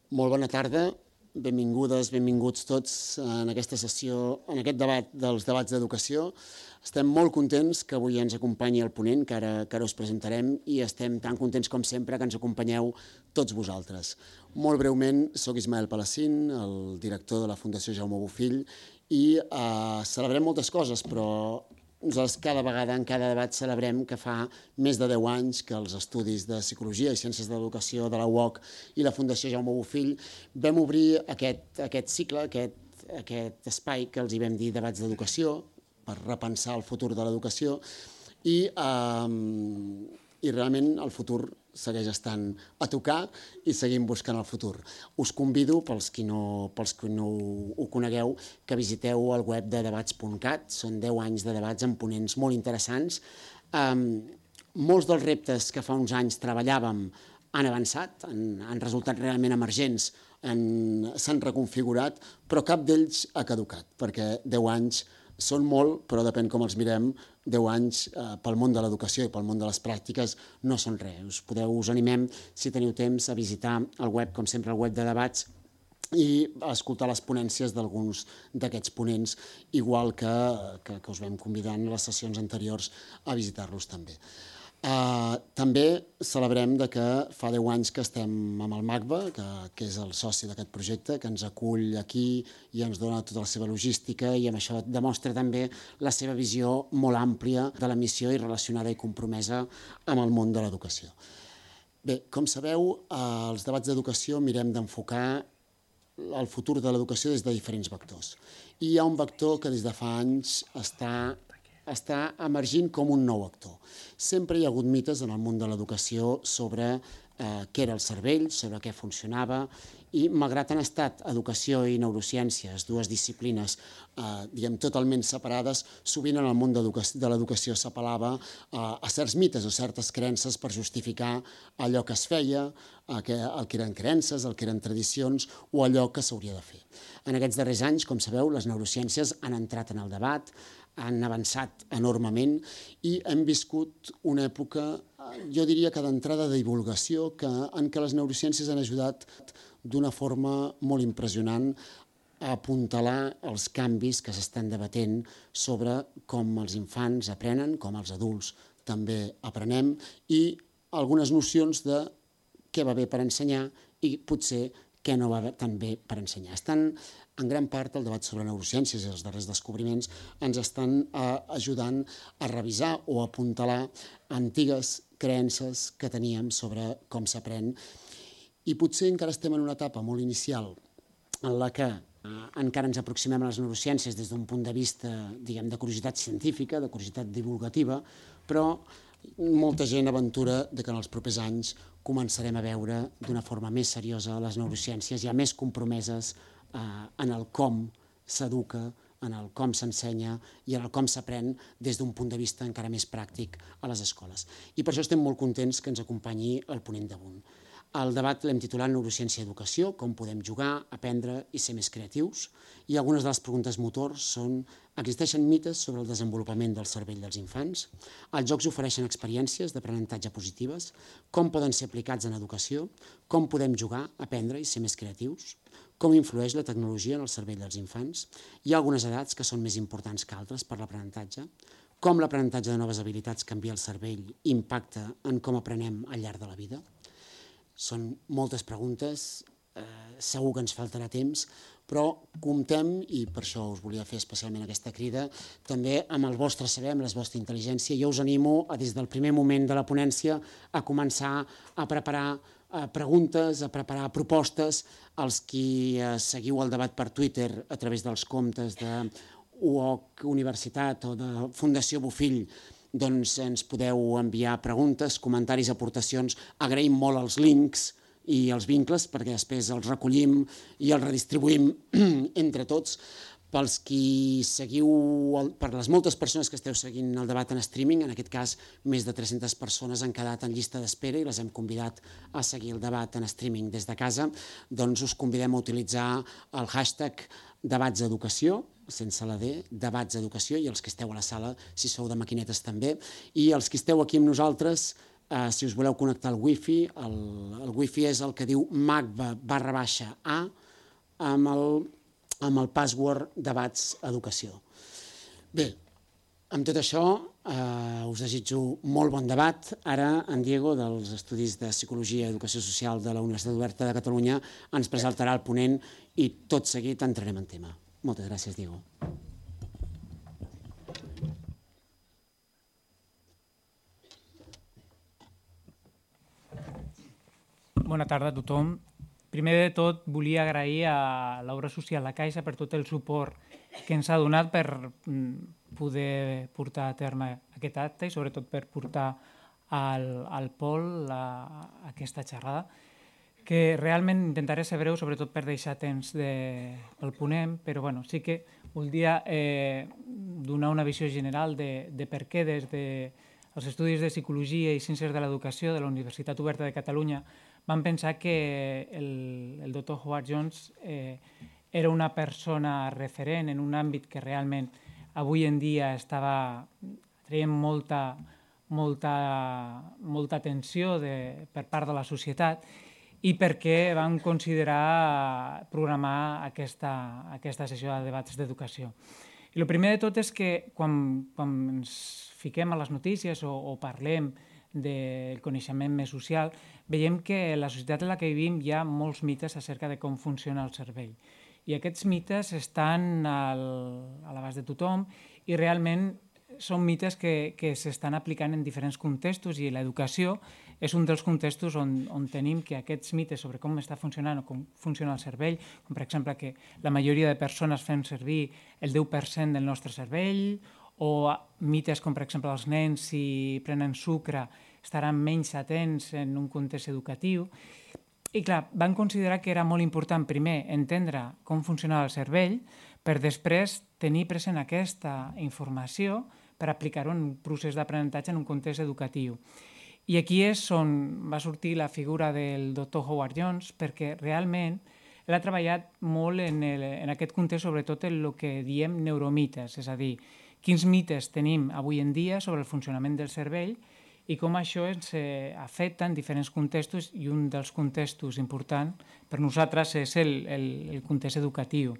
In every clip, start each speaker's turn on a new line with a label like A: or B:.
A: Molt bona tarda, benvingudes, benvinguts tots en aquesta sessió, en aquest debat dels debats d'educació. Estem molt contents que avui ens acompanyi el ponent, que ara us presentarem, i estem tan contents com sempre que ens acompanyeu tots vosaltres. Molt breument, soc Ismael Palacín, el director de la Fundació Jaume Bofill, i celebrem moltes coses, però nosaltres cada vegada, en cada debat, celebrem que fa més de 10 anys que els estudis de Psicologia i Ciències de l'Educació de la UOC i la Fundació Jaume Bofill vam obrir aquest cicle, aquest espai que els hi vam dir debats d'educació, per repensar el futur de l'educació, i realment el futur segueix estant a tocar i seguim buscant el futur. Us convido, pels que no ho conegueu, que visiteu el web de debats.cat. Són 10 anys de debats amb ponents molt interessants. Molts dels reptes que fa uns anys treballàvem han avançat, han resultat realment emergents, s'han reconfigurat, però cap d'ells ha caducat, perquè 10 anys són molt, però depèn com els mirem, 10 anys pel món de l'educació i pel món de les pràctiques no són res. Us animem, si teniu temps, a visitar el web, com sempre, el web de debats, i a escoltar les ponències d'alguns d'aquests ponents, igual que us vam convidar en les sessions anteriors a visitar-los també. També celebrem que fa 10 anys que estem amb el MACBA, que és el soci d'aquest projecte, que ens acull aquí i ens dona tota la seva logística, i amb això demostra també la seva visió molt àmplia de la missió i relacionada i compromesa amb el món de l'educació. Bé, com sabeu, als debats d'educació mirem d'enfocar el futur de l'educació des de diferents vectors. I hi ha un vector que des de fa anys està emergint com un nou actor. Sempre hi ha hagut mites en el món de l'educació sobre què era el cervell, sobre què funcionava, i malgrat han estat educació i neurociències, dues disciplines totalment separades, sovint en el món de l'educació s'apel·lava a certs mites o certes creences per justificar allò que es feia, el que eren creences, el que eren tradicions o allò que s'hauria de fer. En aquests darrers anys, com sabeu, les neurociències han entrat en el debat, han avançat enormement i hem viscut una època, jo diria que d'entrada de divulgació, en què les neurociències han ajudat d'una forma molt impressionant a apuntalar els canvis que s'estan debatent sobre com els infants aprenen, com els adults també aprenem, i algunes nocions de què va bé per ensenyar i potser què no va tan bé per ensenyar. En gran part, el debat sobre neurociències i els darrers descobriments ens estan ajudant a revisar o a apuntalar antigues creences que teníem sobre com s'aprèn. I potser encara estem en una etapa molt inicial en la que encara ens aproximem a les neurociències des d'un punt de vista, diguem, de curiositat científica, de curiositat divulgativa, però molta gent aventura que en els propers anys començarem a veure d'una forma més seriosa les neurociències, ja més compromeses en el com s'educa, en el com s'ensenya i en el com s'aprèn des d'un punt de vista encara més pràctic a les escoles. I per això estem molt contents que ens acompanyi el ponent d'avui. El debat l'hem titulat Neurociència i Educació, com podem jugar, aprendre i ser més creatius. I algunes de les preguntes motors són: existeixen mites sobre el desenvolupament del cervell dels infants? Els jocs ofereixen experiències d'aprenentatge positives? Com poden ser aplicats en educació? Com podem jugar, aprendre i ser més creatius? Com influeix la tecnologia en el cervell dels infants? Hi ha algunes edats que són més importants que altres per l'aprenentatge? Com l'aprenentatge de noves habilitats canvia el cervell i impacta en com aprenem al llarg de la vida? Són moltes preguntes, segur que ens faltarà temps, però comptem, i per això us volia fer especialment aquesta crida, també amb el vostre saber, amb la vostra intel·ligència. Jo us animo, des del primer moment de la ponència, a començar a preparar preguntes, a preparar propostes. Els qui seguiu el debat per Twitter a través dels comptes de UOC Universitat o de Fundació Bofill, doncs ens podeu enviar preguntes, comentaris, aportacions. Agraïm molt els links i els vincles perquè després els recollim i els redistribuïm entre tots. Per les moltes persones que esteu seguint el debat en streaming, en aquest cas més de 300 persones han quedat en llista d'espera i les hem convidat a seguir el debat en streaming des de casa, doncs us convidem a utilitzar el hashtag debatseducació, sense la D, debatseducació, i els que esteu a la sala, si sou de maquinetes també, i els que esteu aquí amb nosaltres, Si us voleu connectar al wifi, el wifi és el que diu magba_a amb el password debats educació. Bé, amb tot això us desitjo molt bon debat. Ara en Diego, dels Estudis de Psicologia i Educació Social de la Universitat Oberta de Catalunya, ens presentarà el ponent i tot seguit entrarem en tema. Moltes gràcies, Diego.
B: Bona tarda a tothom. Primer de tot, volia agrair a l'Obra Social La Caixa per tot el suport que ens ha donat per poder portar a terme aquest acte i sobretot per portar al Pol aquesta xerrada, que realment intentaré ser breu, sobretot per deixar temps pel ponent, però bueno, sí que voldria donar una visió general de per què des dels Estudis de Psicologia i Ciències de l'Educació de la Universitat Oberta de Catalunya vam pensar que el doctor Howard Jones era una persona referent en un àmbit que realment avui en dia estava traient molta atenció per part de la societat i perquè vam considerar programar aquesta sessió de debats d'educació. I el primer de tot és que quan ens fiquem a les notícies o parlem del coneixement més social, veiem que en la societat en la que vivim hi ha molts mites acerca de com funciona el cervell. I aquests mites estan a l'abast de tothom i realment són mites que s'estan aplicant en diferents contextos i l'educació és un dels contextos on tenim que aquests mites sobre com està funcionant o com funciona el cervell, com per exemple que la majoria de persones fem servir el 10% del nostre cervell, o mites com per exemple els nens si prenen sucre estaran menys atents en un context educatiu. I clar, van considerar que era molt important primer entendre com funcionava el cervell per després tenir present aquesta informació per aplicar-ho en un procés d'aprenentatge en un context educatiu. I aquí és on va sortir la figura del doctor Howard Jones, perquè realment ell ha treballat molt en aquest context, sobretot en el que diem neuromites, és a dir, quins mites tenim avui en dia sobre el funcionament del cervell i com això ens afecta en diferents contextos, i un dels contextos importants per nosaltres és el context educatiu.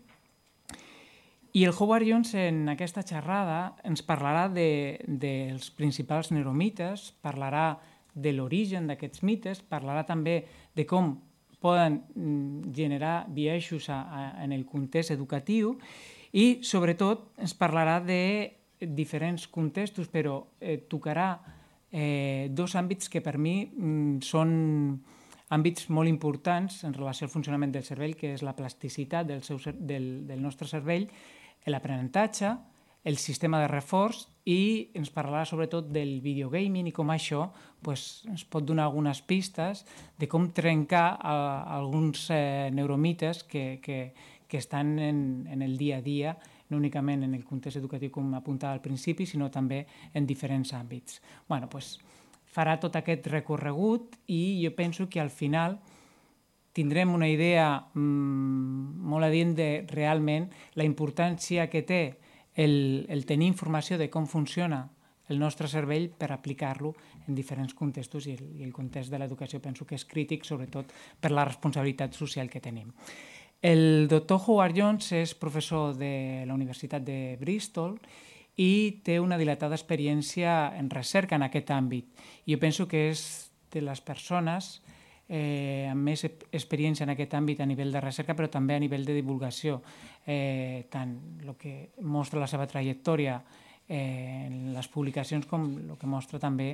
B: I el Howard Jones en aquesta xerrada ens parlarà dels principals neuromites, parlarà de l'origen d'aquests mites, parlarà també de com poden generar biaixos en el context educatiu i sobretot ens parlarà de diferents contextos, però tocarà dos àmbits que per mi són àmbits molt importants en relació al funcionament del cervell, que és la plasticitat del nostre cervell, l'aprenentatge, el sistema de reforç, i ens parlarà sobretot del videogaming i com això ens pot donar algunes pistes de com trencar alguns neuromites que estan en el dia a dia, no únicament en el context educatiu com apuntava al principi, sinó també en diferents àmbits. Farà tot aquest recorregut i jo penso que al final tindrem una idea molt adient de realment la importància que té el tenir informació de com funciona el nostre cervell per aplicar-lo en diferents contextos, i el context de l'educació penso que és crític, sobretot per la responsabilitat social que tenim. El doctor Howard Jones és professor de la Universitat de Bristol i té una dilatada experiència en recerca en aquest àmbit. Jo penso que és de les persones amb més experiència en aquest àmbit a nivell de recerca, però també a nivell de divulgació. Tant el que mostra la seva trajectòria en les publicacions com el que mostra també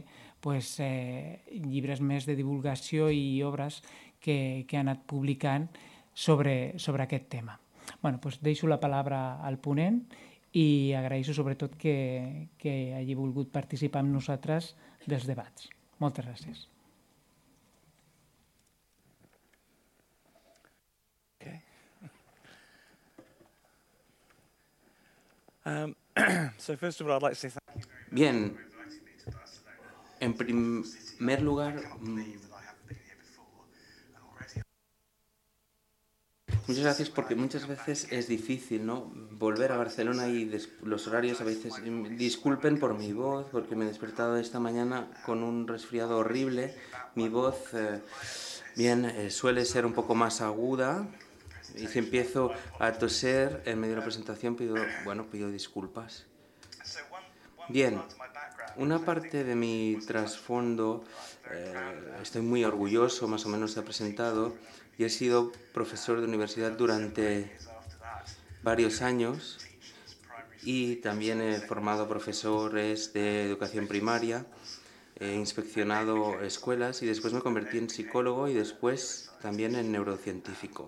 B: llibres més de divulgació i obres que ha anat publicant sobre aquest tema. Deixo la paraula al ponent i agraeixo sobretot que hagi volgut participar amb nosaltres dels debats. Moltes gràcies.
C: So first of all, I'd like to say thank you.
D: Bien, en primer lugar, Muchas gracias, porque muchas veces es difícil, ¿no?, volver a Barcelona y los horarios a veces... Disculpen por mi voz, porque me he despertado esta mañana con un resfriado horrible. Mi voz, suele ser un poco más aguda, y si empiezo a toser en medio de la presentación pido disculpas. Bien, una parte de mi trasfondo, estoy muy orgulloso, más o menos he presentado, y he sido profesor de universidad durante varios años, y también he formado profesores de educación primaria, he inspeccionado escuelas y después me convertí en psicólogo y después también en neurocientífico.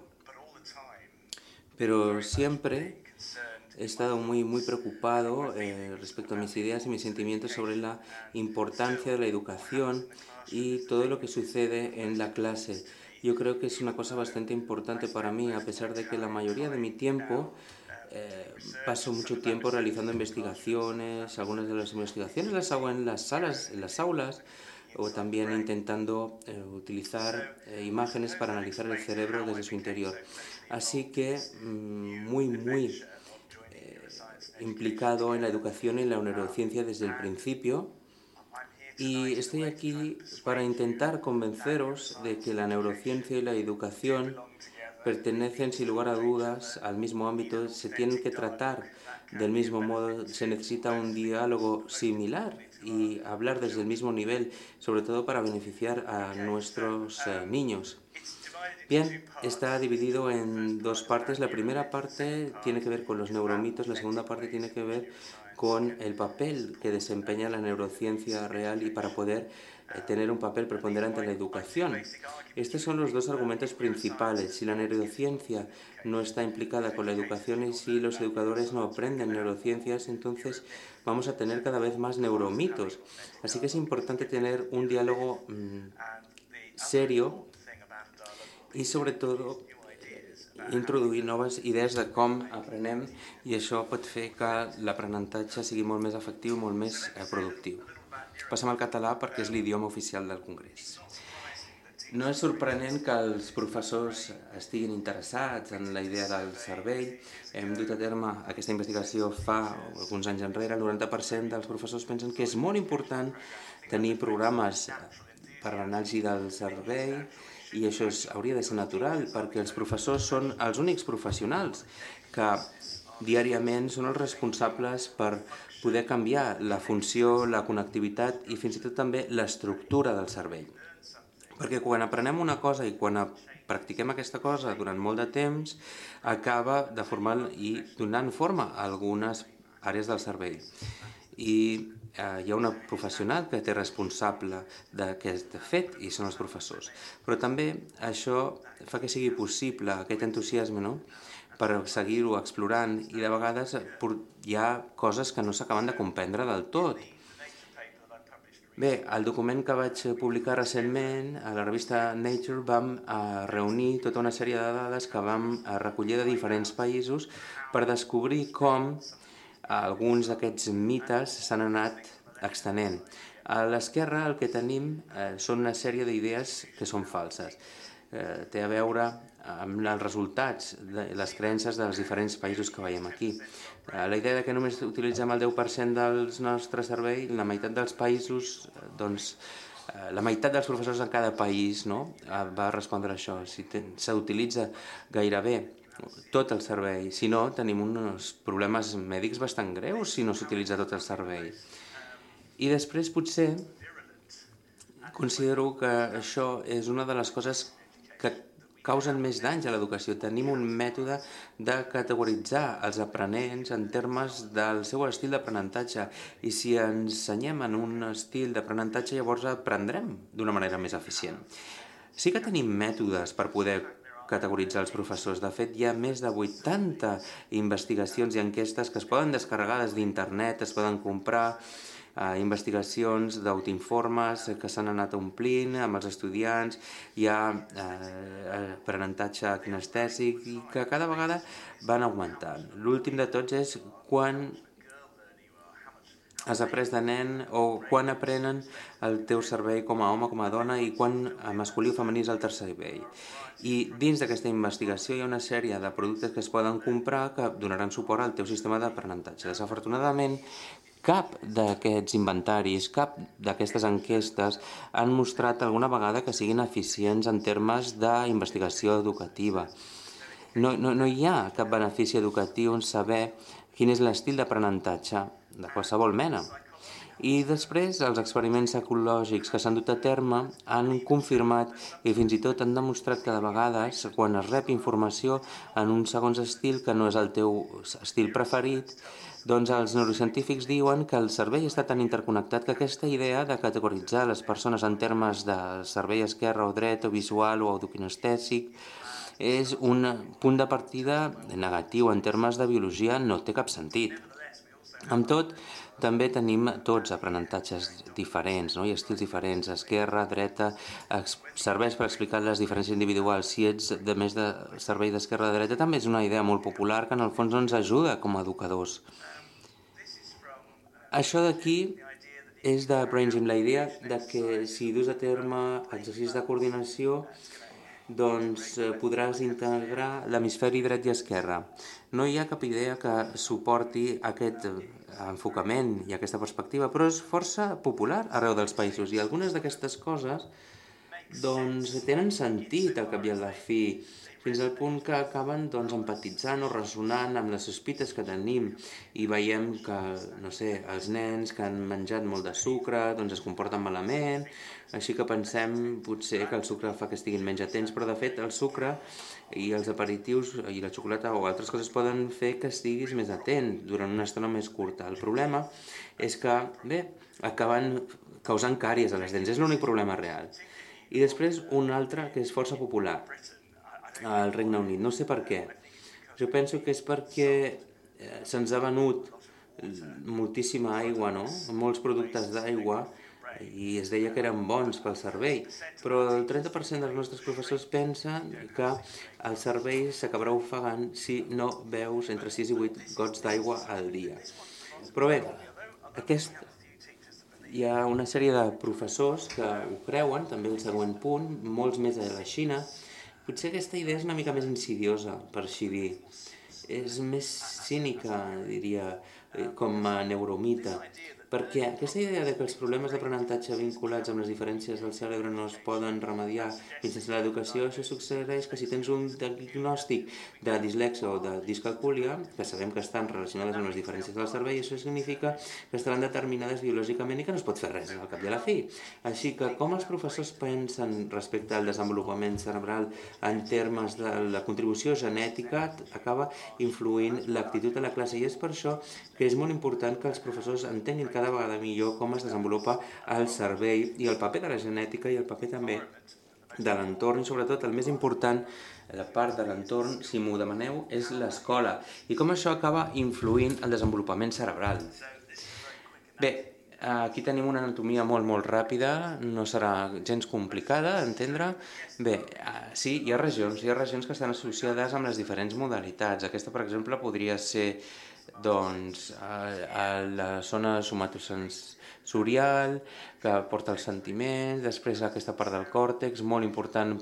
D: Pero siempre he estado muy preocupado respecto a mis ideas y mis sentimientos sobre la importancia de la educación y todo lo que sucede en la clase. Yo creo que es una cosa bastante importante para mí, a pesar de que la mayoría de mi tiempo paso mucho tiempo realizando investigaciones. Algunas de las investigaciones las hago en las aulas, o también intentando utilizar imágenes para analizar el cerebro desde su interior. Así que muy implicado en la educación y en la neurociencia desde el principio, y estoy aquí para intentar convenceros de que la neurociencia y la educación pertenecen sin lugar a dudas al mismo ámbito, se tienen que tratar del mismo modo, se necesita un diálogo similar y hablar desde el mismo nivel, sobre todo para beneficiar a nuestros niños. Bien, está dividido en dos partes. La primera parte tiene que ver con los neuromitos, la segunda parte tiene que ver con el papel que desempeña la neurociencia real y para poder tener un papel preponderante en la educación. Estos son los dos argumentos principales. Si la neurociencia no está implicada con la educación y si los educadores no aprenden neurociencias, entonces vamos a tener cada vez más neuromitos. Así que es importante tener un diálogo serio i sobretot introduir noves idees de com aprenem, i això pot fer que l'aprenentatge sigui molt més efectiu i molt més productiu. Passem al català perquè és l'idioma oficial del Congrés. No és sorprenent que els professors estiguin interessats en la idea del cervell. Hem dut a terme aquesta investigació fa alguns anys enrere. El 90% dels professors pensen que és molt important tenir programes per l'anàlisi del cervell, i això hauria de ser natural, perquè els professors són els únics professionals que diàriament són els responsables per poder canviar la funció, la connectivitat i fins i tot també l'estructura del cervell. Perquè quan aprenem una cosa i quan practiquem aquesta cosa durant molt de temps, acaba de formar i donant forma a algunes àrees del cervell. I hi ha una professional que té responsable d'aquest fet i són els professors. Però també això fa que sigui possible aquest entusiasme, no?, per seguir-ho explorant, i de vegades hi ha coses que no s'acaben de comprendre del tot. Bé, el document que vaig publicar recentment a la revista Nature vam reunir tota una sèrie de dades que vam recollir de diferents països per descobrir com alguns d'aquests mites s'han anat extenent. A l'esquerra el que tenim són una sèrie d'idees que són falses. Té a veure amb els resultats, les creences dels diferents països que veiem aquí. La idea que només utilitzem el 10% del nostre cervell, la meitat dels països, doncs, la meitat dels professors en cada país, no?, va respondre això. Si s'utilitza gairebé tot el cervell, si no, tenim uns problemes mèdics bastant greus si no s'utilitza tot el cervell. I després potser considero que això és una de les coses que causen més danys a l'educació. Tenim un mètode de categoritzar els aprenents en termes del seu estil d'aprenentatge, i si ensenyem en un estil d'aprenentatge llavors aprendrem d'una manera més eficient. Sí que tenim mètodes per poder categoritzar els professors. De fet, hi ha més de 80 investigacions i enquestes que es poden descarregar des d'internet, es poden comprar, investigacions d'autoinformes que s'han anat omplint amb els estudiants, hi ha aprenentatge kinestèsic i que cada vegada van augmentant. L'últim de tots és quan has après de nen o quan aprenen el teu servei com a home, com a dona i quan masculí o femení és el teu servei. I dins d'aquesta investigació hi ha una sèrie de productes que es poden comprar que donaran suport al teu sistema d'aprenentatge. Desafortunadament, cap d'aquests inventaris, cap d'aquestes enquestes han mostrat alguna vegada que siguin eficients en termes d'investigació educativa. No hi ha cap benefici educatiu en saber quin és l'estil d'aprenentatge de qualsevol mena. I després els experiments ecològics que s'han dut a terme han confirmat i fins i tot han demostrat que de vegades quan es rep informació en un segons estil que no és el teu estil preferit, doncs els neurocientífics diuen que el cervell està tan interconnectat que aquesta idea de categoritzar les persones en termes de cervell esquerre o dret o visual o autokinestèsic és un punt de partida negatiu en termes de biologia, no té cap sentit. Amb tot, també tenim tots aprenentatges diferents, no? I estils diferents, esquerra, dreta, serveix per explicar les diferències individuals. Si ets de més de servei d'esquerra a dreta, també és una idea molt popular que en el fons no ens ajuda com a educadors. Això d'aquí és de Brain Gym, la idea de que si dus a terme exercicis de coordinació doncs podràs integrar l'hemisferi dret i esquerre. No hi ha cap idea que suporti aquest enfocament i aquesta perspectiva, però és força popular arreu dels països i algunes d'aquestes coses doncs tenen sentit al cap i a la fi, fins al punt que acaben doncs, empatitzant o resonant amb les sospites que tenim i veiem que, no sé, els nens que han menjat molt de sucre doncs es comporten malament, així que pensem potser que el sucre fa que estiguin menys atents, però de fet el sucre i els aperitius i la xocolata o altres coses poden fer que estiguis més atent durant una estona més curta. El problema és que, bé, acaben causant càries a les dents, és l'únic problema real. I després un altre que és força popular al Regne Unit, no sé per què. Jo penso que és perquè se'ns ha venut moltíssima aigua, no? Molts productes d'aigua i es deia que eren bons pel cervell, però el 30% dels nostres professors pensen que el cervell s'acabarà ofegant si no beus entre 6 i 8 gots d'aigua al dia. Però bé, hi ha una sèrie de professors que ho creuen, també el següent punt, molts més a la Xina. Potser aquesta idea és una mica més insidiosa, per així dir. És més cínica, diria, com a neuromite, perquè aquesta idea de que els problemes d'aprenentatge vinculats amb les diferències del cerebre no es poden remediar mitjançant l'educació, això succeeix que si tens un diagnòstic de dislexia o de discalcúlia, que sabem que estan relacionades amb les diferències del cervell, això significa que estaran determinades biològicament i que no es pot fer res al cap i a la fi. Així que com els professors pensen respecte al desenvolupament cerebral en termes de la contribució genètica acaba influint l'actitud de la classe i és per això que és molt important que els professors entenguin cada vegada millor com es desenvolupa el cervell i el paper de la genètica i el paper també de l'entorn i sobretot el més important, la part de l'entorn, si m'ho demaneu, és l'escola i com això acaba influint el desenvolupament cerebral. Bé, aquí tenim una anatomia molt ràpida, no serà gens complicada d'entendre. Bé, sí, hi ha regions que estan associades amb les diferents modalitats. Aquesta, per exemple, podria ser doncs, a la zona somatosensorial que porta els sentiments, després aquesta part del còrtex, molt important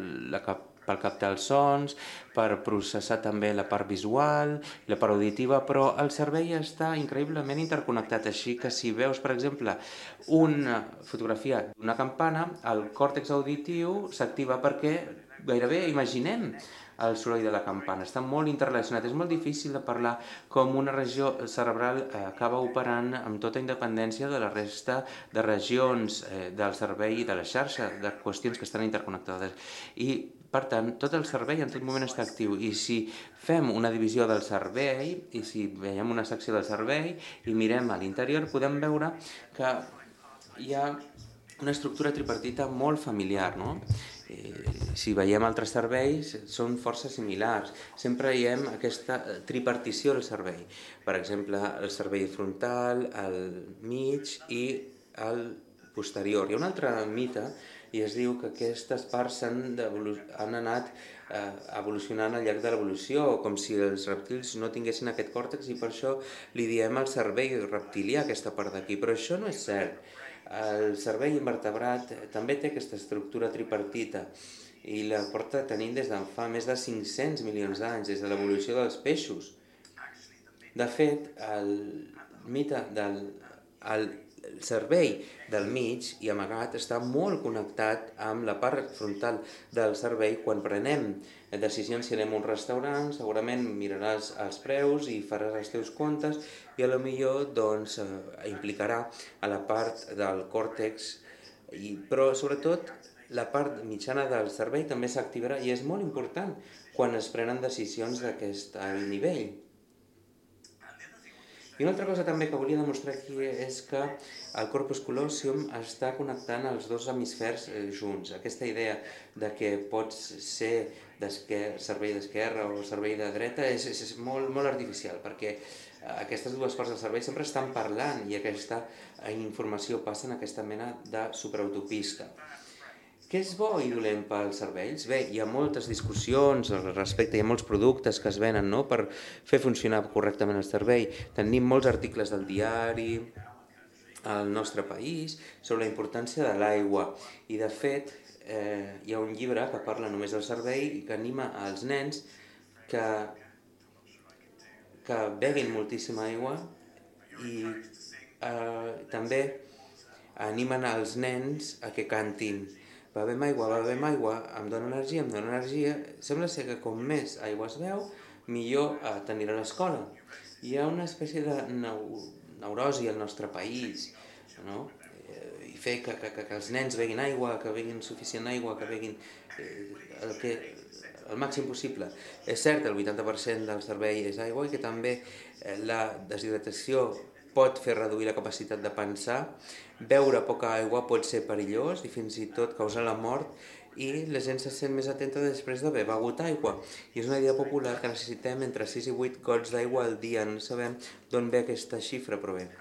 D: per captar els sons, per processar també la part visual, la part auditiva, però el cervell està increïblement interconnectat, així que si veus, per exemple, una fotografia d'una campana, el còrtex auditiu s'activa perquè gairebé imaginem el soroll de la campana. Està molt interrelacionat. És molt difícil de parlar com una regió cerebral acaba operant amb tota independència de la resta de regions del cervell i de la xarxa de qüestions que estan interconnectades. I, per tant, tot el cervell en tot moment està actiu. I si fem una divisió del cervell, i si veiem una secció del cervell i mirem a l'interior, podem veure que hi ha una estructura tripartita molt familiar, no? Si veiem altres cervells, són força similars. Sempre veiem aquesta tripartició del cervell. Per exemple, el cervell frontal, el mig i el posterior. Hi ha un altre mite i es diu que aquestes parts han anat evolucionant al llarg de l'evolució, com si els reptils no tinguessin aquest còrtex i per això li diem el cervell reptilià, aquesta part d'aquí, però això no és cert. El cervell invertebrat també té aquesta estructura tripartita i la porta tenint des de fa més de 500 milions d'anys, des de l'evolució dels peixos. De fet, el mite del cervell del mig i amagat està molt connectat amb la part frontal del cervell. Quan prenem decisions, si anem a un restaurant, segurament miraràs els preus i faràs els teus comptes i potser implicarà a la part del còrtex, però sobretot la part mitjana del cervell també s'activarà i és molt important quan es prenen decisions d'aquest nivell. I una altra cosa també que volia demostrar aquí és que el corpus callosum està connectant els dos hemisfers junts. Aquesta idea de que pots ser cervell d'esquerra o cervell de dreta és molt, molt artificial, perquè aquestes dues parts del cervell sempre estan parlant i aquesta informació passa en aquesta mena de superautopista. Què és bo i dolent pels cervells? Bé, hi ha moltes discussions al respecte, hi ha molts productes que es venen per fer funcionar correctament el cervell. Tenim molts articles del diari al nostre país sobre la importància de l'aigua i de fet hi ha un llibre que parla només del cervell i que anima als nens que beguin moltíssima aigua i també animen als nens a que cantin. Bevem aigua, em dóna energia. Sembla ser que com més aigua es beu, millor t'anirà a l'escola. Hi ha una espècie de neurosi al nostre país, no? I fer que els nens beguin aigua, que beguin suficient aigua, que beguin el màxim possible. És cert, el 80% del cervell és aigua i que també la deshidratació pot fer reduir la capacitat de pensar. Beure poca aigua pot ser perillós i fins i tot causar la mort i la gent se sent més atenta després d'haver begut aigua. I és una idea popular que necessitem entre 6 i 8 gots d'aigua al dia. No sabem d'on ve aquesta xifra, però bé.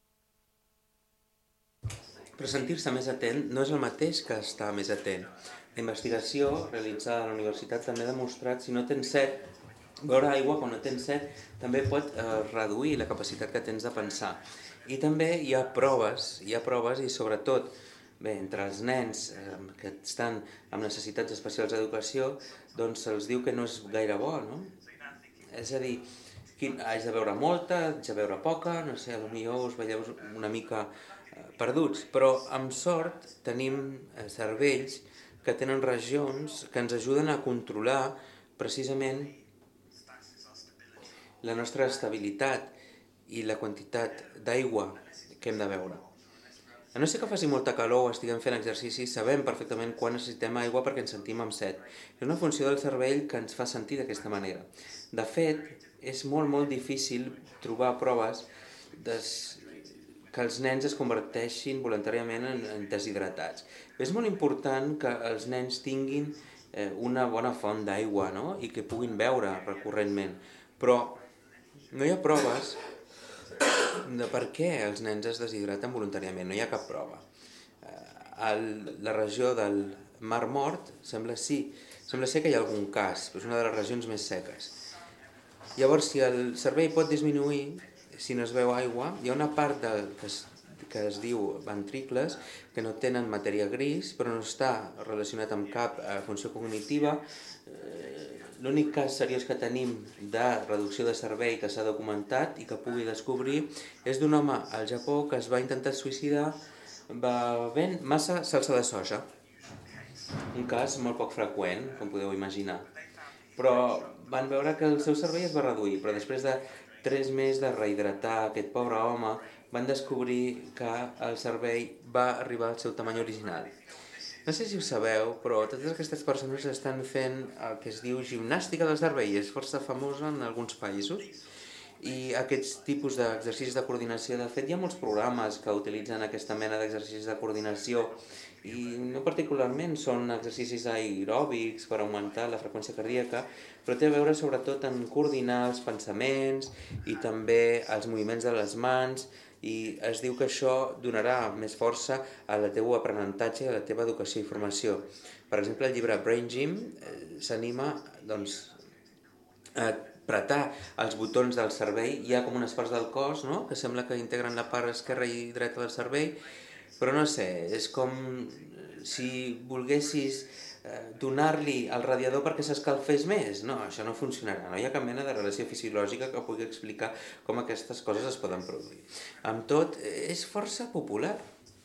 D: Però sentir-se més atent no és el mateix que estar més atent. La investigació realitzada a la universitat també ha demostrat si no tens set, beure aigua quan no tens set també pot reduir la capacitat que tens de pensar. I també hi ha proves i sobretot entre els nens que estan amb necessitats especials d'educació, doncs se'ls diu que no és gaire bo, no? És a dir, haig de beure molta, haig de beure poca, no sé, potser us veieu una mica perduts, però amb sort tenim cervells que tenen regions que ens ajuden a controlar precisament la nostra estabilitat i la quantitat d'aigua que hem de beure. A no ser que faci molta calor o estiguem fent exercici, sabem perfectament quan necessitem aigua perquè ens sentim amb set. És una funció del cervell que ens fa sentir d'aquesta manera. De fet, és molt, molt difícil trobar proves que els nens es converteixin voluntàriament en deshidratats. És molt important que els nens tinguin una bona font d'aigua, no? I que puguin beure recurrentment. Però no hi ha proves de per què els nens es deshidraten voluntàriament, no hi ha cap prova. A la regió del Mar Mort sembla ser que hi ha algun cas, però és una de les regions més seques. Llavors, si el cervell pot disminuir, si no es beu aigua, hi ha una part que es diu ventricles que no tenen matèria gris, però no està relacionat amb cap funció cognitiva. L'únic cas seriós que tenim de reducció de cervell que s'ha documentat i que pugui descobrir és d'un home al Japó que es va intentar suïcidar bevent massa salsa de soja. Un cas molt poc freqüent, com podeu imaginar. Però van veure que el seu cervell es va reduir, però després de 3 mesos de rehidratar aquest pobre home van descobrir que el cervell va arribar al seu tamany original. No sé si ho sabeu, però totes aquestes persones estan fent el que es diu gimnàstica del cervell, és força famosa en alguns països, i aquests tipus d'exercicis de coordinació, de fet, hi ha molts programes que utilitzen aquesta mena d'exercicis de coordinació i no particularment són exercicis aeròbics per augmentar la freqüència cardíaca, però té a veure sobretot en coordinar els pensaments i també els moviments de les mans i es diu que això donarà més força a la teva aprenentatge i a la teva educació i formació. Per exemple, el llibre Brain Gym s'anima a apretar els botons del cervell. Hi ha com unes parts del cos, no?, que sembla que integren la part esquerra i dreta del cervell, però no sé, és com si volguessis donar-li al radiador perquè s'escalfés més. No, això no funcionarà. No hi ha cap mena de relació fisiològica que pugui explicar com aquestes coses es poden produir. Amb tot, és força popular.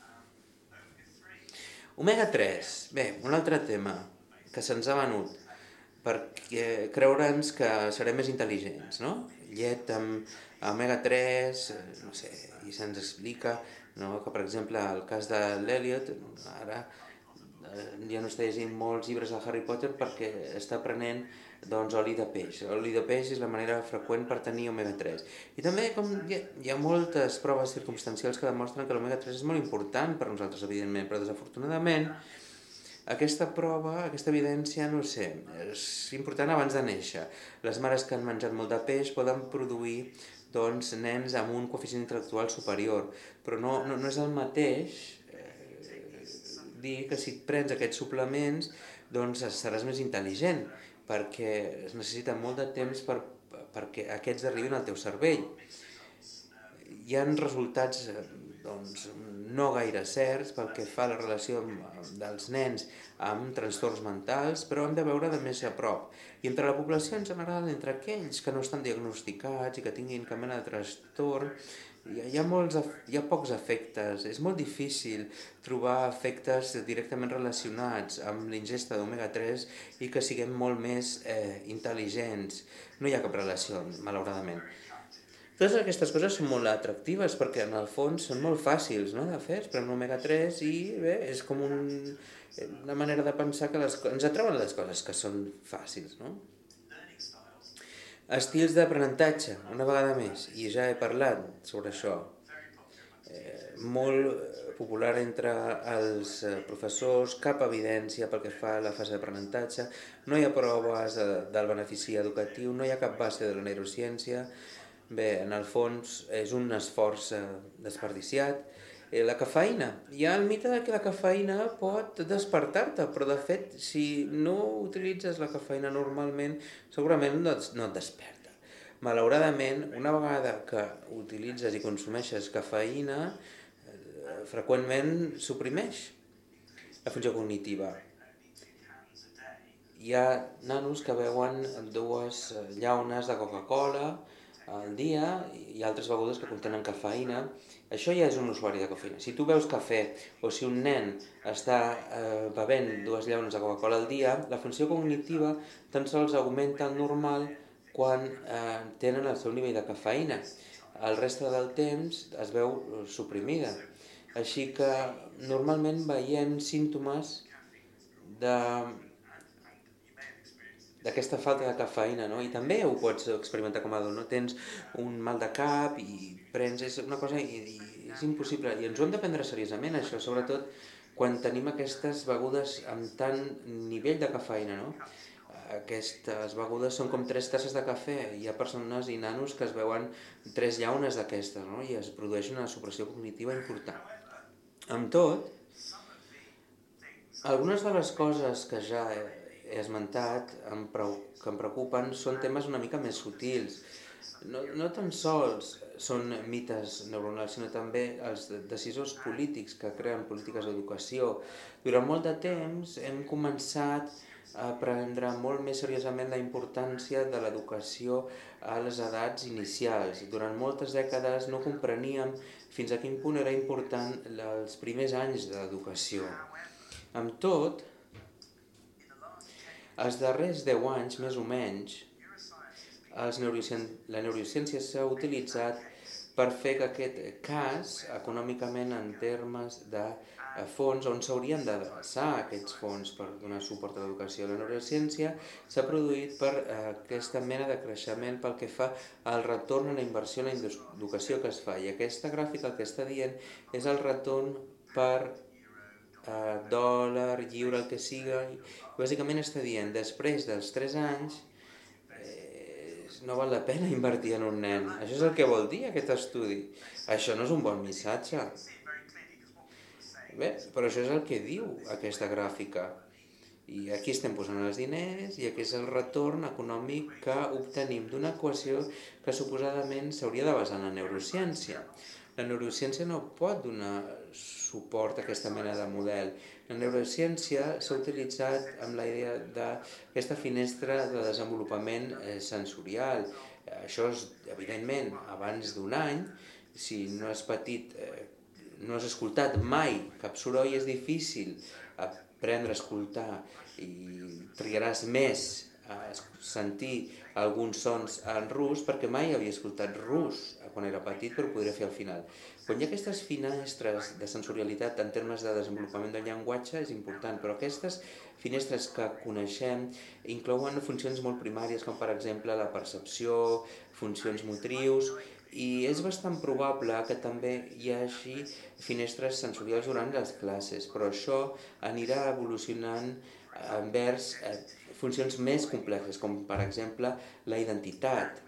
D: Omega 3. Bé, un altre tema que se'ns ha venut perquè creure'ns que serem més intel·ligents, no? Llet amb omega 3, no sé, i se'ns explica, no?, que per exemple el cas de l'Eliot, ara ja no està llegint molts llibres de Harry Potter perquè està prenent oli de peix. L'oli de peix és la manera freqüent per tenir omega 3. I també hi ha moltes proves circumstancials que demostren que l'omega 3 és molt important per nosaltres, evidentment, però desafortunadament aquesta prova, aquesta evidència, no sé, és important abans de néixer. Les mares que han menjat molt de peix poden produir nens amb un coeficient intel·lectual superior, però no és el mateix dir que si et prens aquests suplements seràs més intel·ligent, perquè es necessita molt de temps perquè aquests arribin al teu cervell. Hi ha resultats no gaire certs pel que fa a la relació dels nens amb trastorns mentals, però hem de veure de més a prop. I entre la població en general, entre aquells que no estan diagnosticats i que tinguin cap mena de trastorn, hi ha pocs efectes. És molt difícil trobar efectes directament relacionats amb l'ingesta d'omega 3 i que siguem molt més intel·ligents. No hi ha cap relació, malauradament. Totes aquestes coses són molt atractives perquè en el fons són molt fàcils, no?, de fer. Es pren omega 3 i bé, és com una manera de pensar que ens atrauen les coses que són fàcils, no? Estils d'aprenentatge, una vegada més, i ja he parlat sobre això. Molt popular entre els professors, cap evidència pel que fa a la fase d'aprenentatge, no hi ha proves del benefici educatiu, no hi ha cap base de la neurociència. Bé, en el fons és un esforç desperdiciat. La cafeïna. Hi ha el mite que la cafeïna pot despertar-te, però de fet, si no utilitzes la cafeïna normalment, segurament no et desperta. Malauradament, una vegada que utilitzes i consumeixes cafeïna, freqüentment suprimeix la funció cognitiva. Hi ha nanos que beuen 2 llaunes de Coca-Cola al dia i altres begudes que contenen cafeïna. Això ja és un usuari de cafeïna. Si tu beus cafè o si un nen està bevent 2 llaunes de Coca-Cola al dia, la funció cognitiva tan sols augmenta el normal quan tenen el seu nivell de cafeïna. El reste del temps es veu suprimida. Així que normalment veiem símptomes d'aquesta falta de cafeïna, no? I també ho pots experimentar com a adult, no? Tens un mal de cap i prens, és una cosa i és impossible, i ens ho hem de prendre seriosament això, sobretot quan tenim aquestes begudes amb tant nivell de cafeïna, no? Aquestes begudes són com 3 tasses de cafè, hi ha persones i nanos que es beuen 3 llaunes d'aquestes, no? I es produeix una supressió cognitiva important. Amb tot, algunes de les coses que ja he esmentat que em preocupen són temes una mica més sutils. No tan sols són mites neuronals, sinó també els decisors polítics que creen polítiques d'educació. Durant molt de temps hem començat a prendre molt més seriosament la importància de l'educació a les edats inicials. Durant moltes dècades no compreníem fins a quin punt era important els primers anys de l'educació. Amb tot, els darrers 10 anys, més o menys, la neurociència s'ha utilitzat per fer que aquest cas, econòmicament en termes de fons, on s'haurien d'adreçar aquests fons per donar suport a l'educació. La neurociència s'ha produït per aquesta mena de creixement pel que fa al retorn a la inversió en la educació que es fa. I aquesta gràfica el que està dient és el retorn per dòlar, lliure, el que siga. Bàsicament està dient, després dels 3 anys, no val la pena invertir en un nen. Això és el que vol dir aquest estudi. Això no és un bon missatge. Bé, però això és el que diu aquesta gràfica. I aquí estem posant els diners i aquí és el retorn econòmic que obtenim d'una equació que suposadament s'hauria de basar en la neurociència. La neurociència no pot donar suport a aquesta mena de model. La neurociència s'ha utilitzat amb la idea d'aquesta finestra de desenvolupament sensorial. Això és, evidentment, abans d'un any, si no has patit, no has escoltat mai cap soroll, és difícil aprendre a escoltar i trigaràs més a sentir alguns sons en rus perquè mai havia escoltat rus quan era petit, però ho podré fer al final. Quan hi ha aquestes finestres de sensorialitat en termes de desenvolupament del llenguatge és important, però aquestes finestres que coneixem inclouen funcions molt primàries com per exemple la percepció, funcions motrius, i és bastant probable que també hi hagi finestres sensorials durant les classes, però això anirà evolucionant envers funcions més complexes, com per exemple la identitat.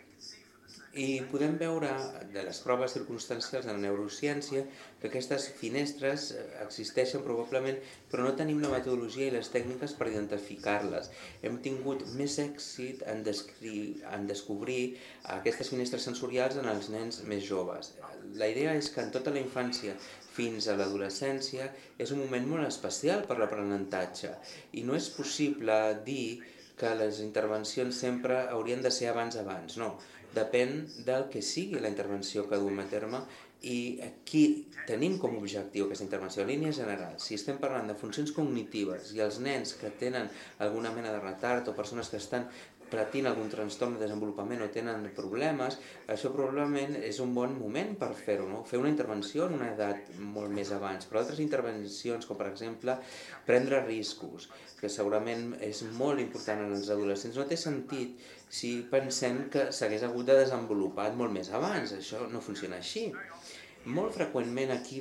D: I podem veure de les proves circumstancials de la neurociència que aquestes finestres existeixen probablement, però no tenim la metodologia i les tècniques per identificar-les. Hem tingut més èxit en descobrir aquestes finestres sensorials en els nens més joves. La idea és que en tota la infància fins a l'adolescència és un moment molt especial per l'aprenentatge i no és possible dir que les intervencions sempre haurien de ser abans, no. Depèn del que sigui la intervenció que duem a terme i aquí tenim com a objectiu aquesta intervenció en línia general. Si estem parlant de funcions cognitives i els nens que tenen alguna mena de retard o persones que estan patint algun trastorn de desenvolupament o tenen problemes, això probablement és un bon moment per fer-ho, no? Fer una intervenció en una edat molt més abans, però altres intervencions, com per exemple prendre riscos, que segurament és molt important en els adolescents, no té sentit si pensem que s'hagués hagut de desenvolupar molt més abans. Això no funciona així. Molt freqüentment aquí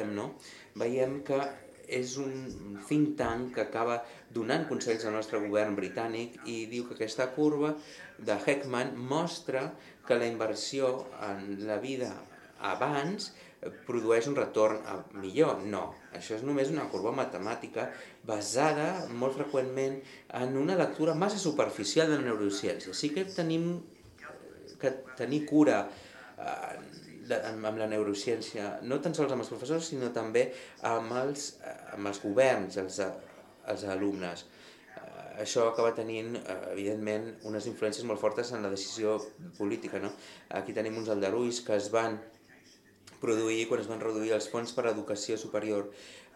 D: veiem que és un think tank que acaba donant consells al nostre govern britànic i diu que aquesta curva de Heckman mostra que la inversió en la vida abans produeix un retorn millor. No, això és només una curva matemàtica basada molt freqüentment en una lectura massa superficial de la neurociència. Sí que tenim que tenir cura amb la neurociència, no tan sols amb els professors, sinó també amb els governs, els alumnes. Això acaba tenint, evidentment, unes influències molt fortes en la decisió política, no? Aquí tenim uns aldarulls que es van produir quan es van reduir els fons per a educació superior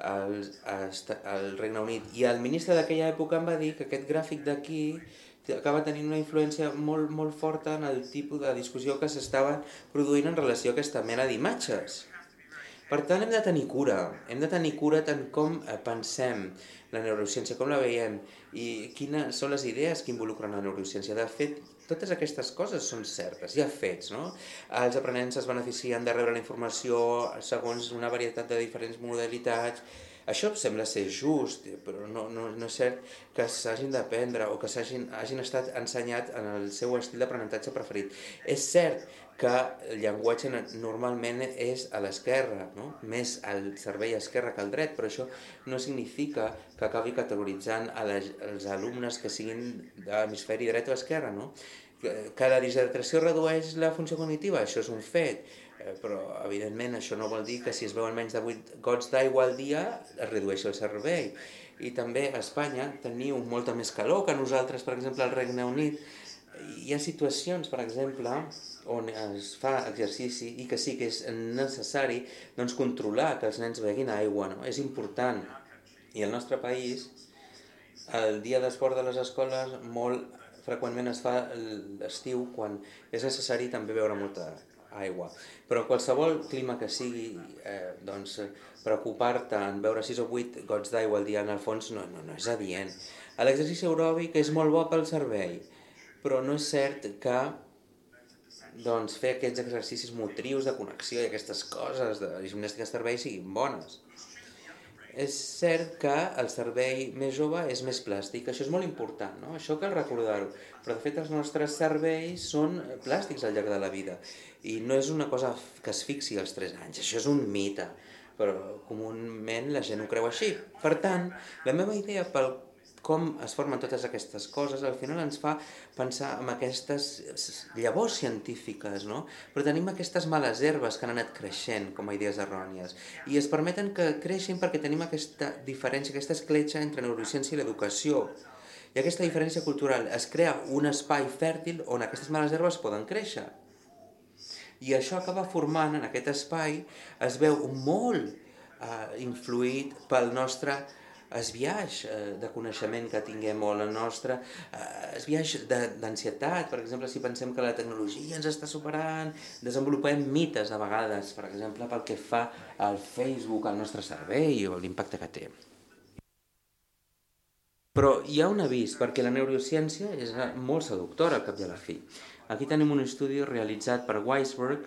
D: al Regne Unit. I el ministre d'aquella època em va dir que aquest gràfic d'aquí acaba tenint una influència molt, molt forta en el tipus de discussió que s'estava produint en relació a aquesta mena d'imatges. Per tant, hem de tenir cura tant com pensem la neurociència, com la veiem i quines són les idees que involucren la neurociència. De fet, totes aquestes coses són certes, hi ha fets, no? Els aprenents es beneficien de rebre la informació segons una varietat de diferents modalitats. Això sembla ser just, però no és cert que s'hagin d'aprendre o que hagin estat ensenyat en el seu estil d'aprenentatge preferit. És cert que el llenguatge normalment és a l'esquerra, no? Més al cervell esquerre que al dret, però això no significa que acabi categoritzant els alumnes que siguin d'hemisferi dret o esquerre, no? Que la deshidratació redueix la funció cognitiva, això és un fet, però evidentment això no vol dir que si es veuen menys de 8 gots d'aigua al dia es redueixi el cervell. I també a Espanya teniu molta més calor que nosaltres, per exemple al Regne Unit. Hi ha situacions, per exemple, on es fa exercici i que sí que és necessari controlar que els nens beguin aigua, no? És important. I al nostre país, el dia d'esport de les escoles molt freqüentment es fa l'estiu quan és necessari també beure molta aigua. Però qualsevol clima que sigui, preocupar-te en beure 6 o 8 gots d'aigua al dia en el fons no és adient. L'exercici aeròbic és molt bo pel cervell, però no és cert que fer aquests exercicis motrius de connexió i aquestes coses de gimnàstica de cervell siguin bones. És cert que el cervell més jove és més plàstic, això és molt important, no? Això cal recordar-ho, però de fet els nostres cervells són plàstics al llarg de la vida i no és una cosa que es fixi als 3 anys, això és un mite, però comúment la gent ho creu així. Per tant, la meva idea pel com es formen totes aquestes coses, al final ens fa pensar en aquestes llavors científiques, no? Però tenim aquestes males herbes que han anat creixent com a idees errònies i es permeten que creixin perquè tenim aquesta diferència, aquesta escletxa entre neurociència i l'educació. I aquesta diferència cultural es crea un espai fèrtil on aquestes males herbes poden créixer. I això acaba formant, en aquest espai, es veu molt influït pel nostre esbiaix de coneixement que tinguem o la nostra esbiaix d'ansietat. Per exemple, si pensem que la tecnologia ens està superant, desenvolupem mites a vegades, per exemple, pel que fa al Facebook, al nostre cervell o l'impacte que té. Però hi ha un avís, perquè la neurociència és molt seductora al cap i a la fi. Aquí tenim un estudi realitzat per Weisberg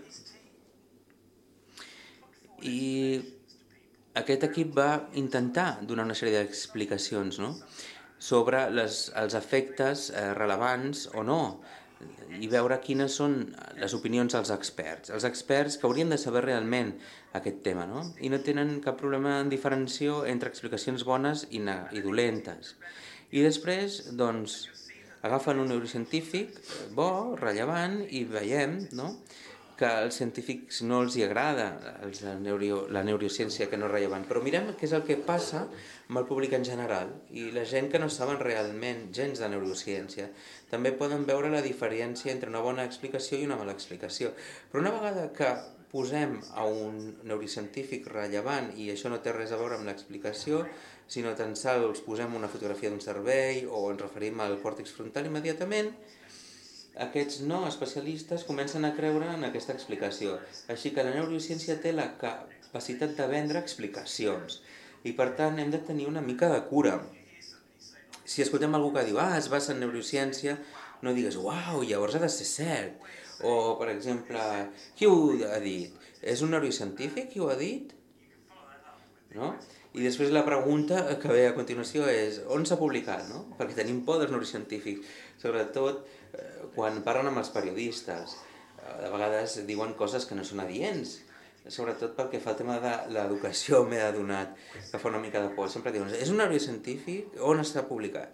D: i aquest equip va intentar donar una sèrie d'explicacions, no?, sobre els efectes rellevants o no i veure quines són les opinions dels experts. Els experts que haurien de saber realment aquest tema, no? I no tenen cap problema en diferenciació entre explicacions bones i dolentes. I després, doncs, agafen un neurocientífic bo, rellevant, i veiem, no?, que als científics no els hi agrada la neurociència que no és rellevant. Però mirem què és el que passa amb el públic en general i la gent que no saben realment gens de neurociència. També poden veure la diferència entre una bona explicació i una mala explicació. Però una vegada que posem a un neurocientífic rellevant i això no té res a veure amb l'explicació, sinó tan sols posem una fotografia d'un cervell o ens referim al còrtex frontal immediatament, aquests no especialistes comencen a creure en aquesta explicació. Així que la neurociència té la capacitat de vendre explicacions i per tant hem de tenir una mica de cura. Si escoltem algú que diu es basa en neurociència, no digues uau, llavors ha de ser cert. O, per exemple, qui ho ha dit? És un neurocientífic qui ho ha dit? No? I després la pregunta que ve a continuació és on s'ha publicat, no? Perquè tenim por dels neurocientífics, sobretot quan parlen amb els periodistes. De vegades diuen coses que no són adients, sobretot pel que fa al tema de l'educació m'he adonat que fa una mica de por. Sempre diuen, és un neurocientífic? On està publicat?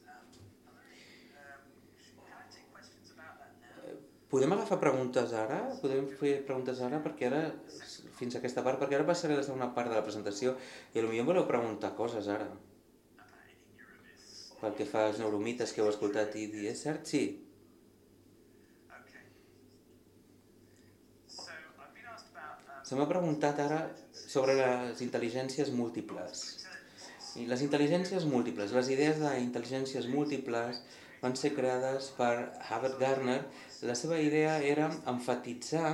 D: Podem agafar preguntes ara? Podem fer preguntes ara? Perquè ara, fins a aquesta part, perquè ara passaré a la segona part de la presentació i potser voleu preguntar coses ara. Pel que fa als neuromites que heu escoltat i dir, és cert? Sí. Se m'ha preguntat ara sobre les intel·ligències múltiples. I les intel·ligències múltiples, les idees d'intel·ligències múltiples van ser creades per Herbert Gardner. La seva idea era emfatitzar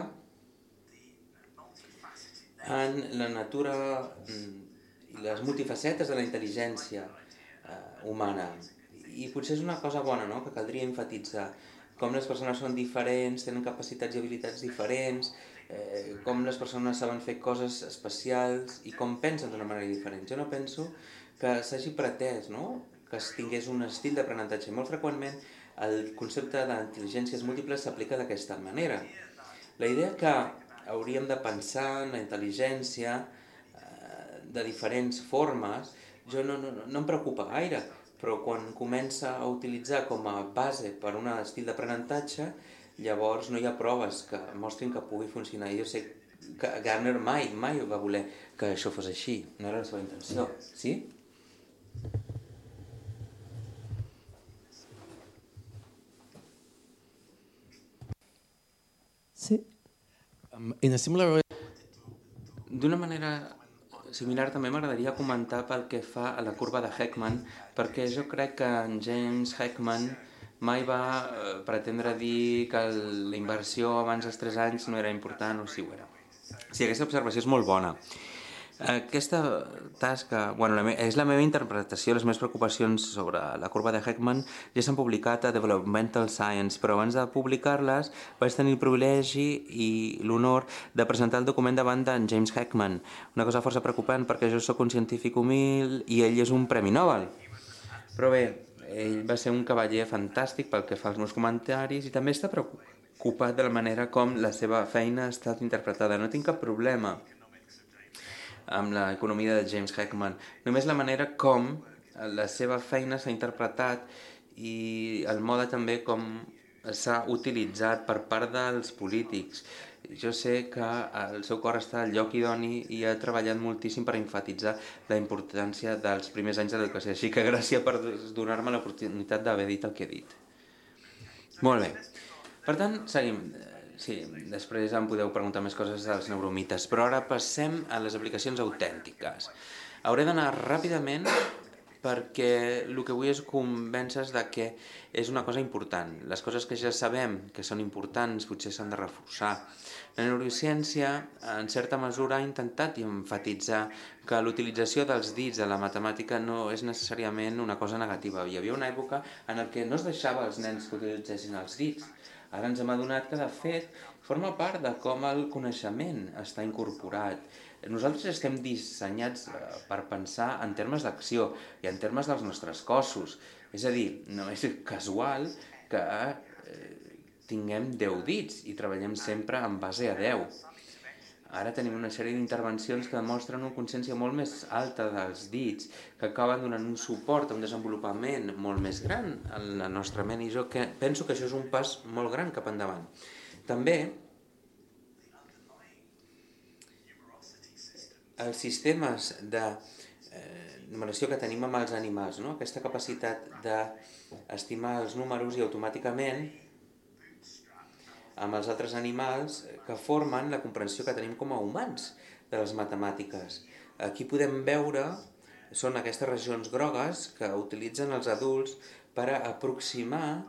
D: en la natura i les multifacetes de la intel·ligència humana. I potser és una cosa bona, no?, que caldria emfatitzar. Com les persones són diferents, tenen capacitats i habilitats diferents, com les persones saben fer coses especials i com pensen d'una manera diferent. Jo no penso que s'hagi pretès, no?, que es tingués un estil d'aprenentatge. Molt freqüentment el concepte d'intel·ligències múltiples s'aplica d'aquesta manera. La idea que hauríem de pensar en la intel·ligència de diferents formes, jo no em preocupa gaire, però quan comença a utilitzar com a base per un estil d'aprenentatge, llavors no hi ha proves que mostrin que pugui funcionar. Jo sé que Gardner mai va voler que això fos així, no era la seva intenció, sí?
C: Sí.
D: D'una manera similar també m'agradaria comentar pel que fa a la curva de Heckman, perquè jo crec que en James Heckman mai va pretendre dir que la inversió abans dels 3 anys no era important o si ho era. Sí, aquesta observació és molt bona, Aquesta tasca, és la meva interpretació, les meves preocupacions sobre la corba de Heckman ja s'han publicat a Developmental Science, però abans de publicar-les vaig tenir el privilegi i l'honor de presentar el document davant d'en James Heckman, una cosa força preocupant perquè jo sóc un científic humil i ell és un premi Nobel. Però bé, ell va ser un cavaller fantàstic pel que fa als meus comentaris i també està preocupat de la manera com la seva feina ha estat interpretada. No tinc cap problema amb l'economia de James Heckman, només la manera com la seva feina s'ha interpretat i el mode també com s'ha utilitzat per part dels polítics. Jo sé que el seu cor està al lloc idoni i ha treballat moltíssim per enfatitzar la importància dels primers anys de l'educació, així que gràcies per donar-me l'oportunitat d'haver dit el que he dit. Molt bé, per tant, seguim. Sí, després em podeu preguntar més coses dels neuromites, però ara passem a les aplicacions autèntiques. Hauré d'anar ràpidament perquè el que vull és convèncer de que és una cosa important. Les coses que ja sabem que són importants potser s'han de reforçar. La neurociència, en certa mesura, ha intentat enfatitzar que l'utilització dels dits a la matemàtica no és necessàriament una cosa negativa. Hi havia una època en què no es deixava als nens que utilitzessin els dits. Ara ens hem adonat que, de fet, forma part de com el coneixement està incorporat. Nosaltres estem dissenyats per pensar en termes d'acció i en termes dels nostres cossos. És a dir, no és casual que tinguem 10 dits i treballem sempre en base a 10. Ara tenim una sèrie d'intervencions que demostren una consciència molt més alta dels dits, que acaben donant un suport a un desenvolupament molt més gran en la nostra ment, i jo penso que això és un pas molt gran cap endavant. També els sistemes de numeració que tenim amb els animals, no? Aquesta capacitat d'estimar els números i automàticament amb els altres animals que formen la comprensió que tenim com a humans de les matemàtiques. Aquí podem veure, són aquestes regions grogues que utilitzen els adults per aproximar,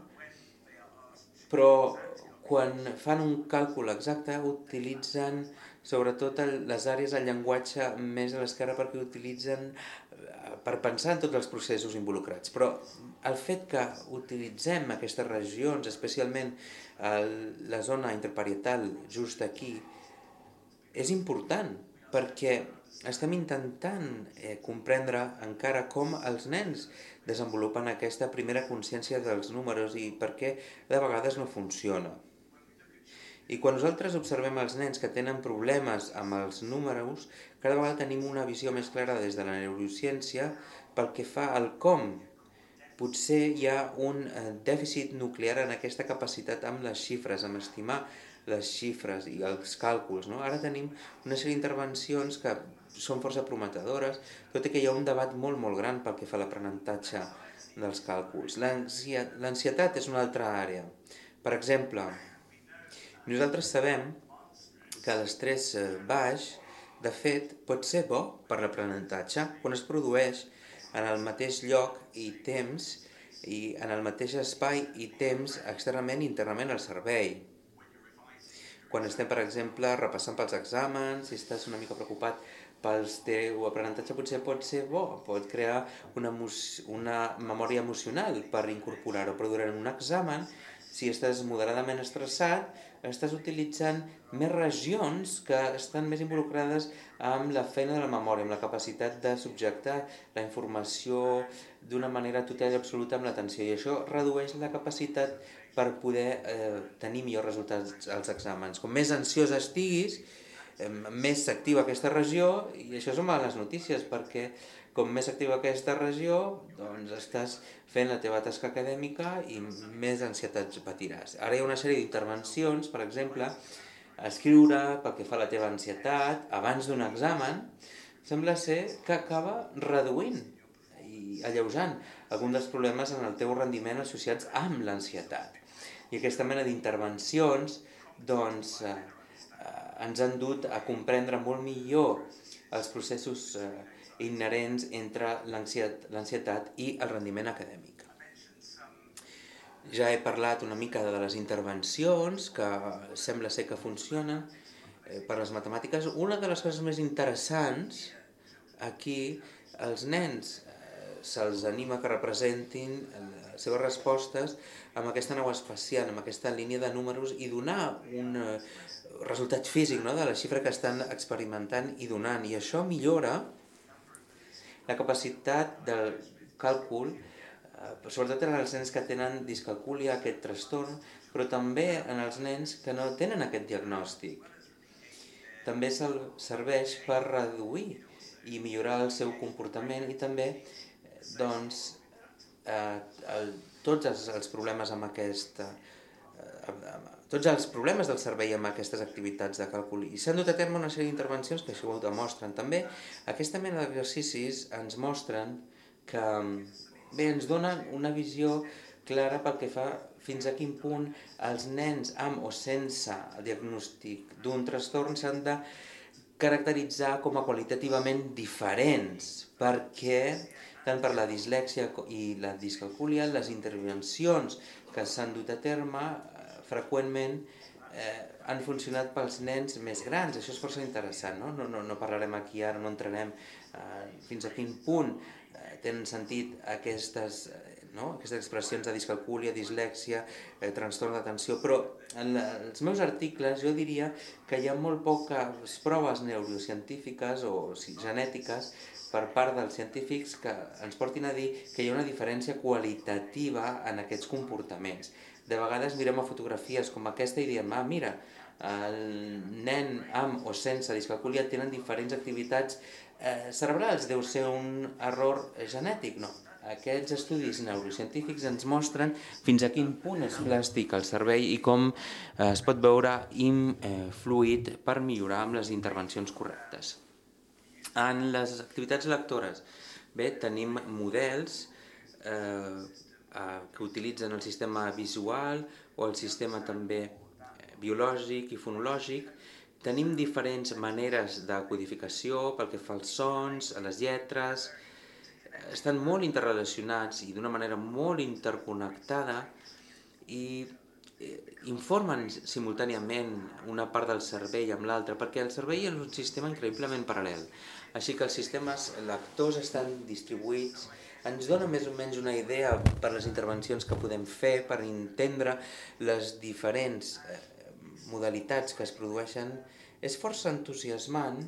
D: però quan fan un càlcul exacte utilitzen sobretot les àrees del llenguatge més a l'esquerra perquè utilitzen per pensar en tots els processos involucrats. Però el fet que utilitzem aquestes regions, especialment la zona interparietal just aquí, és important perquè estem intentant comprendre encara com els nens desenvolupen aquesta primera consciència dels números i per què de vegades no funciona. I quan nosaltres observem els nens que tenen problemes amb els números, cada vegada tenim una visió més clara des de la neurociència pel que fa al com. Potser hi ha un dèficit nuclear en aquesta capacitat amb les xifres, amb estimar les xifres i els càlculs, no? Ara tenim una sèrie d'intervencions que són força prometedores, tot i que hi ha un debat molt, molt gran pel que fa a l'aprenentatge dels càlculs. L'ansietat és una altra àrea. Per exemple, nosaltres sabem que l'estrès baix, de fet, pot ser bo per l'aprenentatge quan es produeix en el mateix lloc i temps i en el mateix espai i temps externament i internament al cervell. Quan estem, per exemple, repassant pels exàmens, si estàs una mica preocupat pel teu aprenentatge, potser pot ser bo, pot crear una memòria emocional per incorporar-ho, però durant un examen, si estàs moderadament estressat, estàs utilitzant més regions que estan més involucrades amb la feina de la memòria, amb la capacitat de subjectar la informació d'una manera total i absoluta amb l'atenció, i això redueix la capacitat per poder tenir millors resultats als exàmens. Com més ansiós estiguis, més s'activa aquesta regió, i això són males notícies, perquè com més s'activa aquesta regió, doncs estàs fent la teva tasca acadèmica i més ansietat patiràs. Ara hi ha una sèrie d'intervencions, per exemple, escriure pel que fa a la teva ansietat abans d'un examen, sembla ser que acaba reduint i alleujant alguns dels problemes en el teu rendiment associats amb l'ansietat. I aquesta mena d'intervencions doncs, ens han dut a comprendre molt millor els processos inherents entre l'ansietat i el rendiment acadèmic. Ja he parlat una mica de les intervencions, que sembla ser que funcionen per les matemàtiques. Una de les coses més interessants aquí els nens se'ls anima que representin les seves respostes amb aquesta nau espacial, amb aquesta línia de números i donar un resultat físic, no?, de la xifra que estan experimentant i donant. I això millora la capacitat del càlcul, sobretot en els nens que tenen discalcúlia, aquest trastorn, però també en els nens que no tenen aquest diagnòstic. També serveix per reduir i millorar el seu comportament i també tots els problemes amb tots els problemes del cervell amb aquestes activitats de càlcul. I s'han dut a terme una sèrie d'intervencions que això ho demostren. També aquesta mena d'exercicis ens mostren que ens donen una visió clara pel que fa fins a quin punt els nens amb o sense diagnòstic d'un trastorn s'han de caracteritzar com a qualitativament diferents, perquè tant per la dislèxia i la discalcúlia, les intervencions que s'han dut a terme freqüentment han funcionat pels nens més grans. Això és força interessant, no? No parlarem aquí ara, no entrarem fins a quin punt tenen sentit aquestes expressions de discalcúlia, dislèxia, trastorn d'atenció, però en els meus articles jo diria que hi ha molt poques proves neurocientífiques o genètiques per part dels científics que ens portin a dir que hi ha una diferència qualitativa en aquests comportaments. De vegades mirem a fotografies com aquesta i diem, mira, el nen amb o sense discalcúlia tenen diferents activitats cerebrals, deu ser un error genètic. No, aquests estudis neurocientífics ens mostren fins a quin punt és plàstic el cervell i com es pot veure influït per millorar amb les intervencions correctes. En les activitats lectores, tenim models que utilitzen el sistema visual o el sistema també biològic i fonològic. Tenim diferents maneres de codificació pel que fa als sons, a les lletres. Estan molt interrelacionats i d'una manera molt interconnectada i informen simultàniament una part del cervell amb l'altra, perquè el cervell és un sistema increïblement paral·lel. Així que els sistemes lectors estan distribuïts. Ens dona més o menys una idea per les intervencions que podem fer, per entendre les diferents modalitats que es produeixen. És força entusiasmant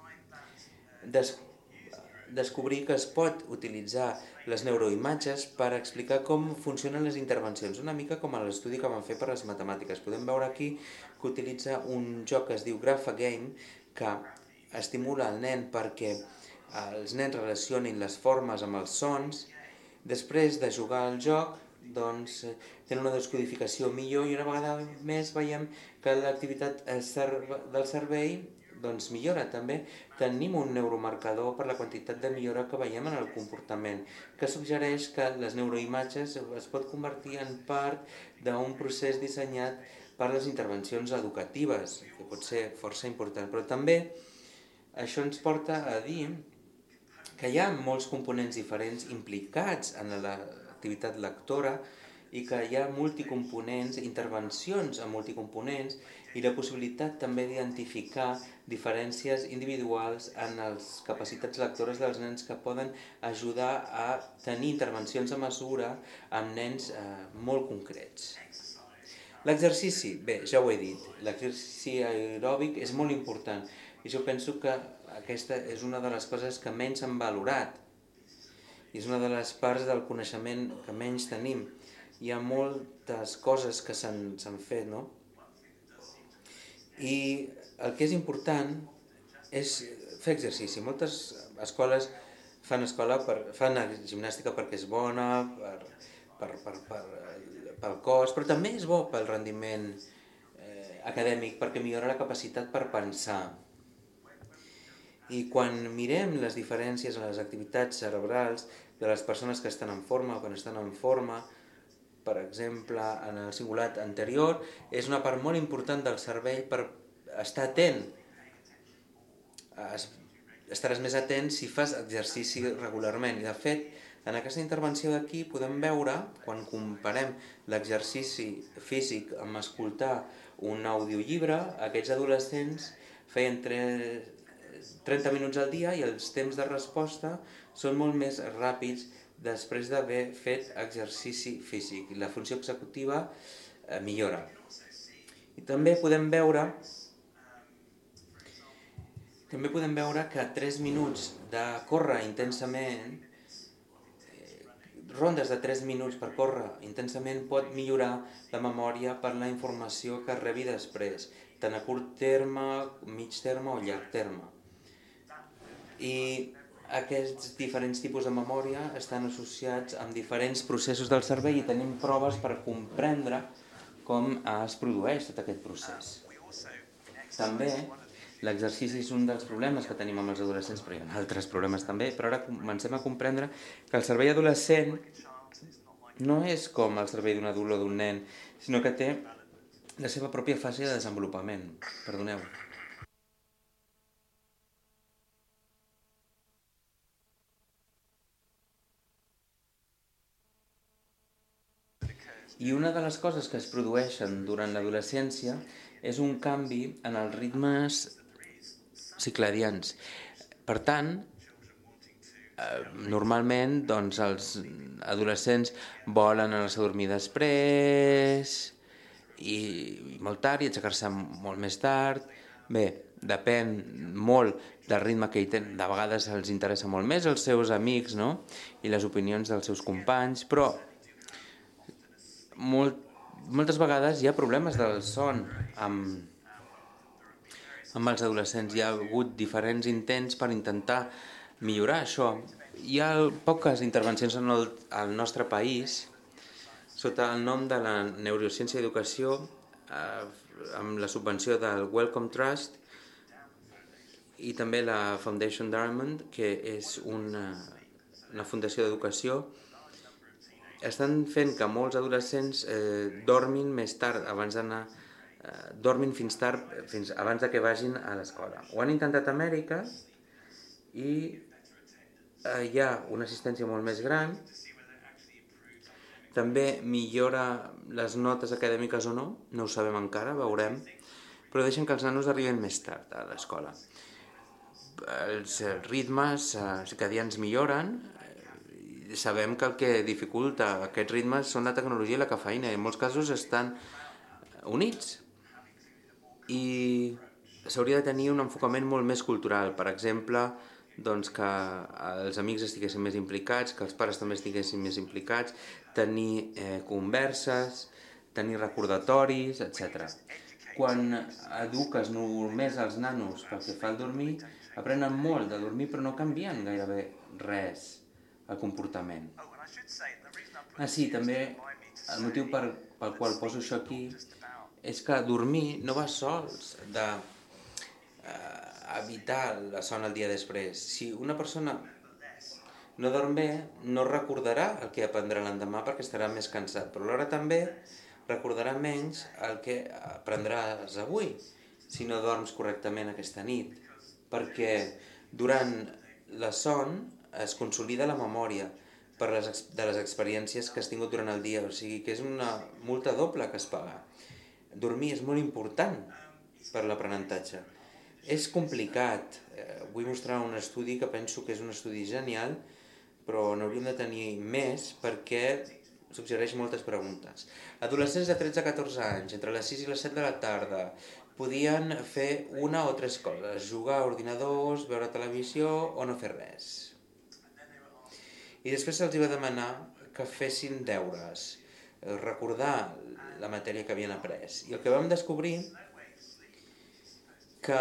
D: descobrir que es pot utilitzar les neuroimatges per explicar com funcionen les intervencions, una mica com a l'estudi que vam fer per les matemàtiques. Podem veure aquí que utilitza un joc que es diu Graphagame, que estimula el nen perquè els nens relacionin les formes amb els sons. Després de jugar al joc, tenen una descodificació millor i una vegada més veiem que l'activitat del cervell millora també. Tenim un neuromarcador per la quantitat de millora que veiem en el comportament, que suggereix que les neuroimatges es pot convertir en part d'un procés dissenyat per les intervencions educatives, que pot ser força important. Però també això ens porta a dir que hi ha molts components diferents implicats en l'activitat lectora i que hi ha multicomponents, intervencions amb multicomponents i la possibilitat també d'identificar diferències individuals en les capacitats lectores dels nens que poden ajudar a tenir intervencions a mesura amb nens molt concrets. L'exercici, ja ho he dit, l'exercici aeròbic és molt important i jo penso que aquesta és una de les coses que menys s'han valorat i és una de les parts del coneixement que menys tenim. Hi ha moltes coses que s'han fet, no? I el que és important és fer exercici. Moltes escoles fan gimnàstica perquè és bona, pel cos, però també és bo pel rendiment acadèmic, perquè millora la capacitat per pensar. I quan mirem les diferències en les activitats cerebrals de les persones que estan en forma o que no estan en forma, per exemple, en el cingulat anterior, és una part molt important del cervell per estar atent. Estaràs més atent si fas exercici regularment. I de fet, en aquesta intervenció d'aquí podem veure, quan comparem l'exercici físic amb escoltar un audiollibre, aquests adolescents feien 30 minuts al dia i els temps de resposta són molt més ràpids després d'haver fet exercici físic. La funció executiva millora. I també podem veure que 3 minuts de córrer intensament, rondes de 3 minuts per córrer intensament, pot millorar la memòria per la informació que rebi després, tant a curt terme, mig terme o llarg terme. I aquests diferents tipus de memòria estan associats amb diferents processos del cervell i tenim proves per comprendre com es produeix tot aquest procés. També l'exercici és un dels problemes que tenim amb els adolescents, però hi ha altres problemes també, però ara comencem a comprendre que el cervell adolescent no és com el cervell d'un adult o d'un nen, sinó que té la seva pròpia fase de desenvolupament. Perdoneu. I una de les coses que es produeixen durant l'adolescència és un canvi en els ritmes circadians. Per tant, normalment doncs, els adolescents volen anar-se a dormir després i molt tard i aixecar-se molt més tard. Bé, depèn molt del ritme que hi tenen. De vegades els interessa molt més els seus amics, no? I les opinions dels seus companys, però moltes vegades hi ha problemes del son amb els adolescents. Hi ha hagut diferents intents per intentar millorar això. Hi ha poques intervencions en el nostre país sota el nom de la Neurociència i Educació, amb la subvenció del Wellcome Trust i també la Foundation Diamond, que és una fundació d'educació. Estan fent que molts adolescents dormin més tard, dormin fins abans que vagin a l'escola. Ho han intentat a Amèrica i hi ha una assistència molt més gran. També millora les notes acadèmiques o no ho sabem encara, veurem, però deixen que els nanos arriben més tard a l'escola. Els ritmes circadians milloren. Sabem que el que dificulta aquests ritmes són la tecnologia i la cafeïna, i en molts casos estan units. I s'hauria de tenir un enfocament molt més cultural, per exemple, doncs que els amics estiguessin més implicats, que els pares també estiguessin més implicats, tenir converses, tenir recordatoris, etc. Quan eduques només els nanos pel que fa al dormir, aprenen molt de dormir però no canvien gairebé res el comportament. Sí, també el motiu pel qual poso això aquí és que dormir no va sols d'evitar la son el dia després. Si una persona no dorm bé, no recordarà el que aprendrà l'endemà perquè estarà més cansat, però alhora també recordarà menys el que aprendràs avui si no dorms correctament aquesta nit, perquè durant la son es consolida la memòria de les experiències que has tingut durant el dia, o sigui que és una multa doble que es paga. Dormir és molt important per l'aprenentatge. És complicat. Vull mostrar un estudi que penso que és un estudi genial, però n'hauríem de tenir més perquè suggereix moltes preguntes. Adolescents de 13 a 14 anys, entre les 6 i les 7 de la tarda, podien fer una o tres coses: jugar a ordinadors, veure televisió o no fer res. I després se'ls va demanar que fessin deures, recordar la matèria que havien après. I el que vam descobrir que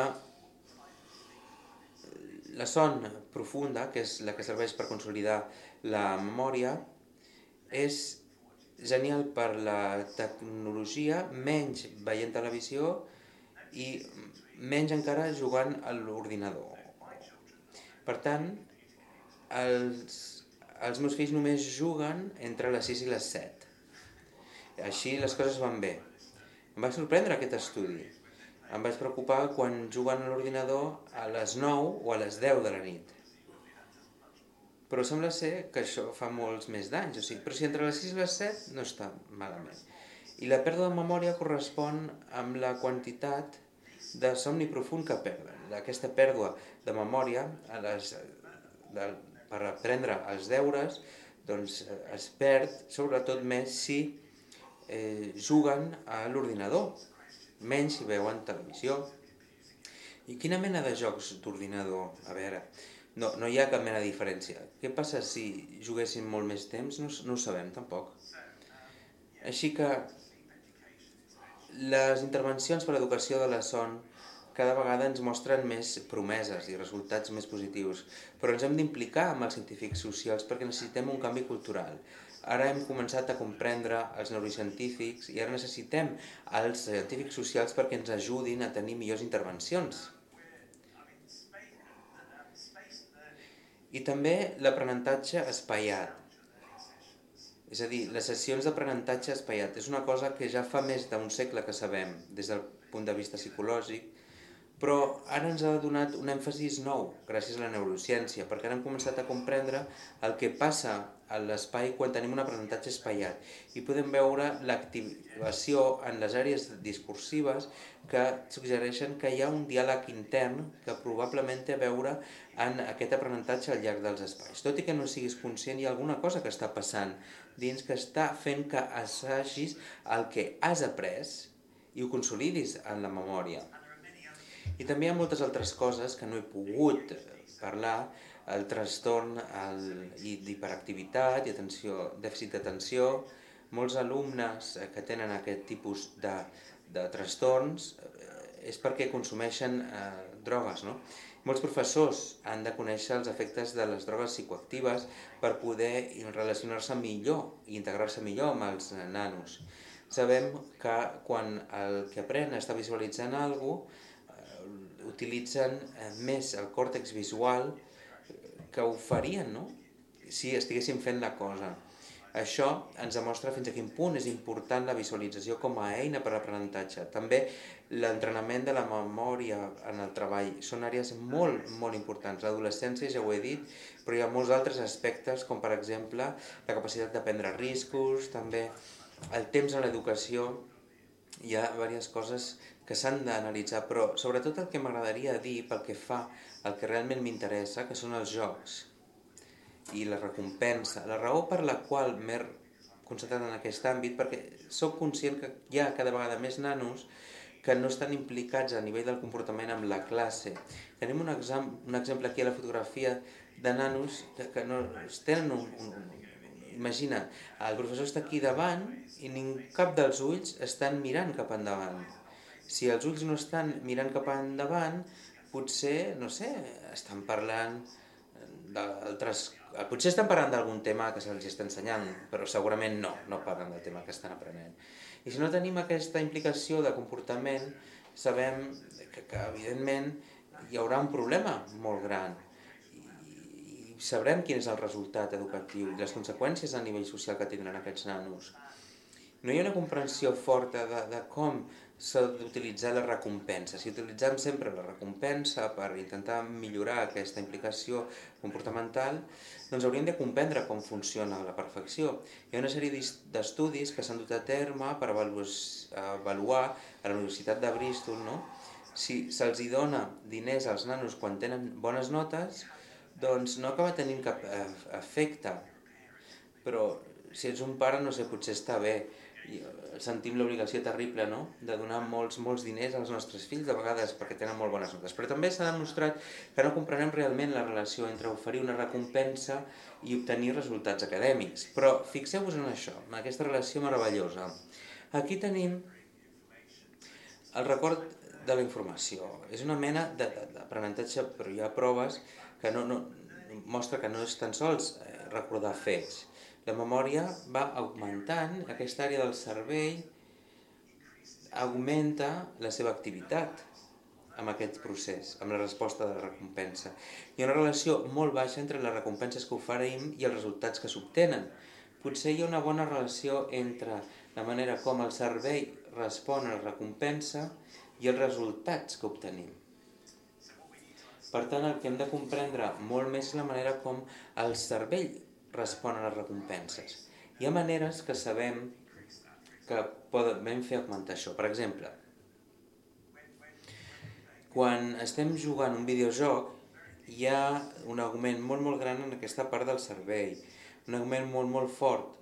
D: la son profunda, que és la que serveix per consolidar la memòria, és genial per la tecnologia, menys veient televisió i menys encara jugant a l'ordinador. Per tant, els meus fills només juguen entre les 6 i les 7. Així les coses van bé. Em va sorprendre aquest estudi. Em vaig preocupar quan juguen a l'ordinador a les 9 o a les 10 de la nit. Però sembla ser que això fa molts més danys. Però si entre les 6 i les 7 no està malament. I la pèrdua de memòria correspon amb la quantitat de somni profund que perden. Aquesta pèrdua de memòria per aprendre els deures es perd, sobretot més si juguen a l'ordinador, menys si veuen televisió. I quina mena de jocs d'ordinador? A veure, no hi ha cap mena de diferència. Què passa si juguéssim molt més temps? No ho sabem tampoc. Així que les intervencions per a l'educació de la son cada vegada ens mostren més promeses i resultats més positius, però ens hem d'implicar amb els científics socials perquè necessitem un canvi cultural. Ara hem començat a comprendre els neurocientífics i ara necessitem els científics socials perquè ens ajudin a tenir millors intervencions. I també l'aprenentatge espaiat. És a dir, les sessions d'aprenentatge espaiat és una cosa que ja fa més d'un segle que sabem des del punt de vista psicològic, però ara ens ha donat un èmfasis nou gràcies a la neurociència, perquè ara hem començat a comprendre el que passa a l'espai quan tenim un aprenentatge espaiat i podem veure l'activació en les àrees discursives que suggereixen que hi ha un diàleg intern que probablement té a veure en aquest aprenentatge al llarg dels espais. Tot i que no siguis conscient, hi ha alguna cosa que està passant dins que està fent que assagis el que has après i ho consolidis en la memòria. I també hi ha moltes altres coses que no he pogut parlar, el trastorn d'hiperactivitat i dèficit d'atenció. Molts alumnes que tenen aquest tipus de trastorns és perquè consumeixen drogues, no? Molts professors han de conèixer els efectes de les drogues psicoactives per poder relacionar-se millor i integrar-se millor amb els nanos. Sabem que quan el que aprèn està visualitzant alguna cosa, utilitzen més el còrtex visual que ho farien, no? Si estiguéssim fent la cosa. Això ens demostra fins a quin punt és important la visualització com a eina per a l'aprenentatge. També l'entrenament de la memòria en el treball són àrees molt, molt importants. L'adolescència ja ho he dit, però hi ha molts altres aspectes, com per exemple la capacitat de prendre riscos, també el temps en l'educació. Hi ha diverses coses que s'han d'analitzar, però sobretot el que m'agradaria dir pel que fa al que realment m'interessa, que són els jocs i la recompensa. La raó per la qual m'he concentrat en aquest àmbit, perquè sóc conscient que hi ha cada vegada més nanos que no estan implicats a nivell del comportament amb la classe. Tenim un exemple aquí a la fotografia de nanos que no tenen Imagina, el professor està aquí davant i cap dels ulls estan mirant cap endavant. Si els ulls no estan mirant cap endavant, potser, no sé, estan parlant d'altres... Potser estan parlant d'algun tema que se'ls està ensenyant, però segurament no parlen del tema que estan aprenent. I si no tenim aquesta implicació de comportament, sabem que evidentment hi haurà un problema molt gran. Sabrem quin és el resultat educatiu i les conseqüències a nivell social que tindran aquests nanos. No hi ha una comprensió forta de com s'ha d'utilitzar la recompensa. Si utilitzem sempre la recompensa per intentar millorar aquesta implicació comportamental, doncs hauríem de comprendre com funciona la perfecció. Hi ha una sèrie d'estudis que s'han dut a terme per avaluar a la Universitat de Bristol, no? Si se'ls dona diners als nanos quan tenen bones notes, doncs no acaba tenint cap efecte. Però si ets un pare, no sé, potser està bé. Sentim l'obligació terrible, no?, de donar molts diners als nostres fills, de vegades perquè tenen molt bones notes. Però també s'ha demostrat que no comprenem realment la relació entre oferir una recompensa i obtenir resultats acadèmics. Però fixeu-vos en això, en aquesta relació meravellosa. Aquí tenim el record de la informació. És una mena d'aprenentatge, però hi ha proves que mostra que no és tan sols recordar fets. La memòria va augmentant, aquesta àrea del cervell augmenta la seva activitat amb aquest procés, amb la resposta de la recompensa. Hi ha una relació molt baixa entre les recompenses que oferim i els resultats que s'obtenen. Potser hi ha una bona relació entre la manera com el cervell respon a la recompensa i els resultats que obtenim. Per tant, el que hem de comprendre molt més és la manera com el cervell respon a les recompenses. Hi ha maneres que sabem que podem fer augmentar això. Per exemple, quan estem jugant un videojoc hi ha un augment molt gran en aquesta part del cervell, un augment molt fort.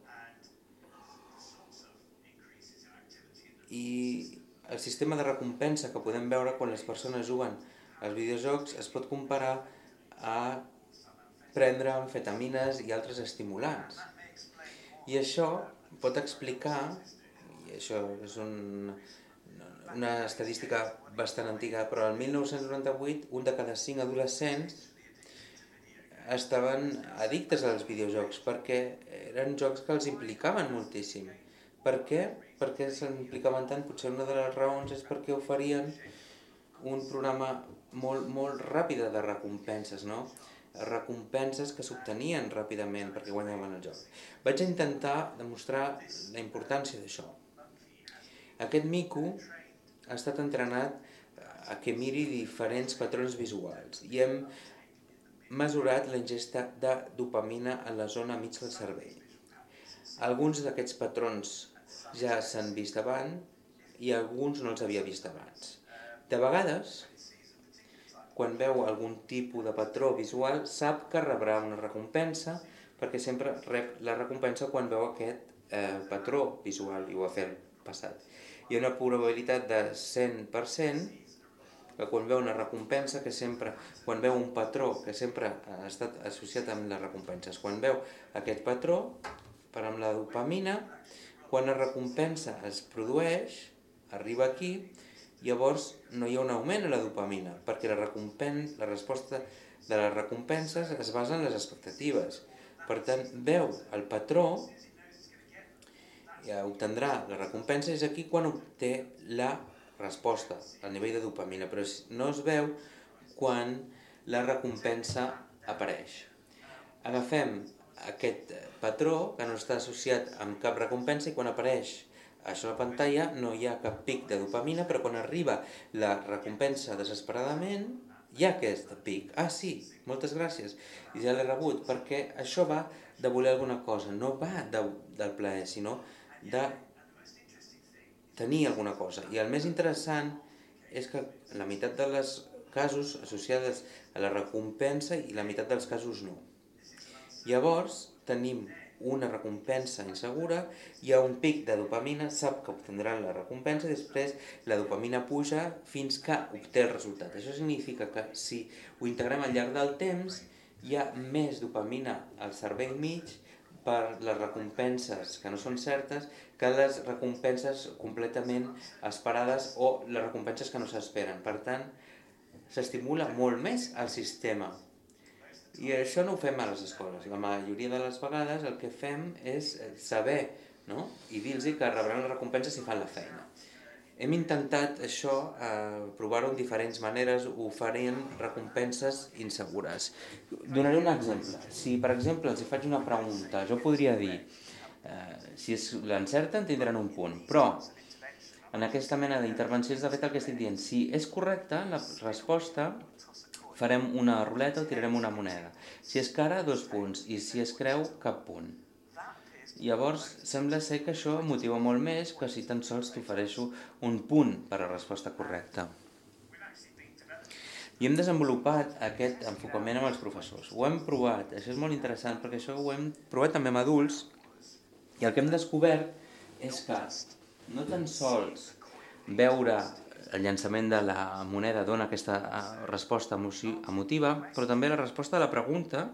D: I el sistema de recompensa que podem veure quan les persones juguen als videojocs es pot comparar a prendre amfetamines i altres estimulants. I això pot explicar, i això és una estadística bastant antiga, però el 1998 un de cada 5 adolescents estaven addictes als videojocs perquè eren jocs que els implicaven moltíssim. Per què? Perquè s'implicaven tant? Potser una de les raons és perquè oferien un programa molt ràpid de recompenses, no? Recompenses que s'obtenien ràpidament perquè guanyaven el joc. Vaig intentar demostrar la importància d'això. Aquest mico ha estat entrenat a que miri diferents patrons visuals i hem mesurat la ingesta de dopamina en la zona mig del cervell. Alguns d'aquests patrons ja s'han vist abans i alguns no els havia vist abans. De vegades, quan veu algun tipus de patró visual, sap que rebrà una recompensa perquè sempre rep la recompensa quan veu aquest patró visual i ho ha fet passat. Hi ha una probabilitat de 100% que quan veu una recompensa, quan veu un patró que sempre ha estat associat amb les recompenses, quan veu aquest patró, per amb la dopamina, quan la recompensa es produeix, arriba aquí, llavors no hi ha un augment a la dopamina, perquè la resposta de les recompenses es basa en les expectatives. Per tant, veu el patró, i obtindrà la recompensa, és aquí quan obté la resposta, el nivell de dopamina, però no es veu quan la recompensa apareix. Agafem aquest patró que no està associat amb cap recompensa i quan apareix això a la pantalla no hi ha cap pic de dopamina, però quan arriba la recompensa desesperadament hi ha aquest pic. Ah, sí, moltes gràcies, i ja l'he rebut, perquè això va de voler alguna cosa, no va del plaer, sinó de tenir alguna cosa. I el més interessant és que la meitat dels casos associades a la recompensa i la meitat dels casos no. Llavors tenim una recompensa insegura, hi ha un pic de dopamina, sap que obtindrà la recompensa i després la dopamina puja fins que obté el resultat. Això significa que si ho integrem al llarg del temps hi ha més dopamina al cervell mig per les recompenses que no són certes que les recompenses completament esperades o les recompenses que no s'esperen. Per tant, s'estimula molt més el sistema. I això no ho fem a les escoles. La majoria de les vegades el que fem és saber, no? I dir-los que rebran la recompensa si fan la feina. Hem intentat això, provar-ho en diferents maneres, oferint recompenses insegures. Donaré un exemple. Si, per exemple, els faig una pregunta, jo podria dir, si l'encerten tindran un punt, però en aquesta mena d'intervencions, de fet, el que estic dient, si és correcta la resposta, farem una ruleta o tirarem una moneda. Si és cara, 2 punts, i si es creu, cap punt. Llavors, sembla ser que això motiva molt més que si tan sols t'ofereixo un punt per a la resposta correcta. I hem desenvolupat aquest enfocament amb els professors. Ho hem provat, això és molt interessant, perquè això ho hem provat també amb adults, i el que hem descobert és que no tan sols veure el llançament de la moneda dona aquesta resposta emotiva, però també la resposta a la pregunta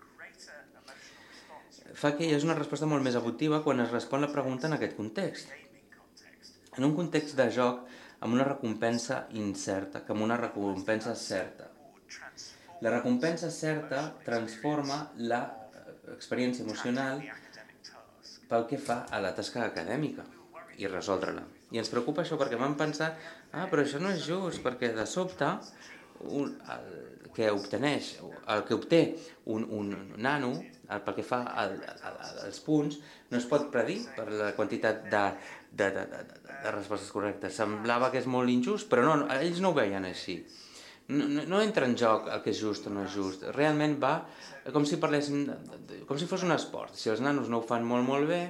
D: fa que hi hagi una resposta molt més emotiva quan es respon la pregunta en aquest context. En un context de joc amb una recompensa incerta, que amb una recompensa certa. La recompensa certa transforma l'experiència emocional pel que fa a la tasca acadèmica i resoldre-la. I ens preocupa això perquè vam pensar, però això no és just, perquè de sobte el que obté un nano, pel que fa als punts, no es pot predir per la quantitat de respostes correctes. Semblava que és molt injust, però no, ells no ho veien així. No entra en joc el que és just o no és just. Realment va com si parléssim, com si fos un esport. Si els nanos no ho fan molt bé,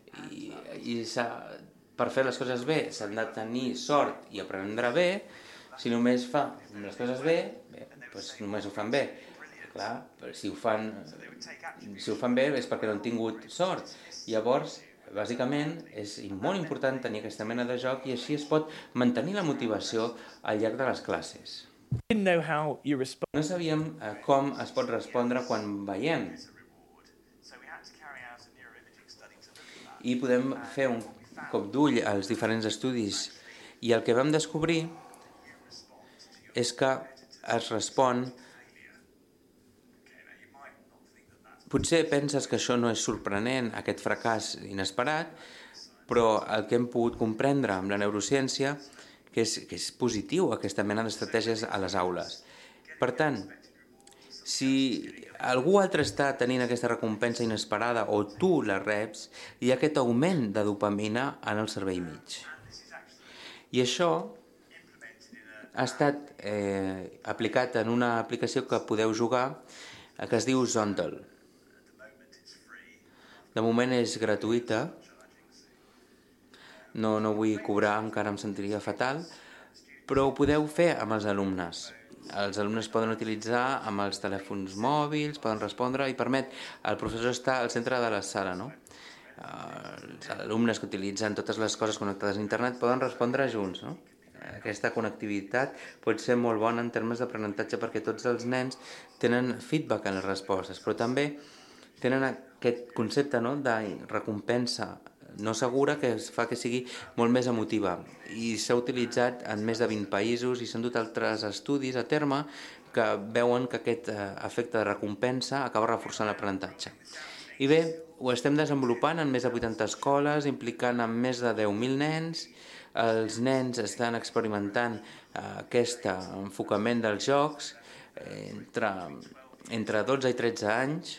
D: i per fer les coses bé s'han de tenir sort i aprendre bé, Si només fa les coses bé, doncs només ho fan bé. Clar, si ho fan bé és perquè no han tingut sort. Llavors, bàsicament, és molt important tenir aquesta mena de joc i així es pot mantenir la motivació al llarg de les classes. No sabíem com es pot respondre quan veiem. I podem fer un cop d'ull als diferents estudis i el que vam descobrir és que es respon. Potser penses que això no és sorprenent, aquest fracàs inesperat, però el que hem pogut comprendre amb la neurociència que és positiu aquesta mena d'estratègies a les aules. Per tant, si algú altre està tenint aquesta recompensa inesperada o tu la reps, hi ha aquest augment de dopamina en el cervell mig. I això ha estat aplicat en una aplicació que podeu jugar que es diu Zondel. De moment és gratuïta, no vull cobrar, encara em sentiria fatal, però ho podeu fer amb els alumnes. Els alumnes poden utilitzar amb els telèfons mòbils, poden respondre i permet al professor estar al centre de la sala, no? Els alumnes que utilitzen totes les coses connectades a internet poden respondre junts, no? Aquesta connectivitat pot ser molt bona en termes d'aprenentatge perquè tots els nens tenen feedback en les respostes, però també tenen aquest concepte, no?, de recompensa no segura que fa que sigui molt més emotiva i s'ha utilitzat en més de 20 països i s'han dut altres estudis a terme que veuen que aquest efecte de recompensa acaba reforçant l'aprenentatge. I bé, ho estem desenvolupant en més de 80 escoles, implicant en més de 10.000 nens. Els nens estan experimentant aquest enfocament dels jocs entre 12 i 13 anys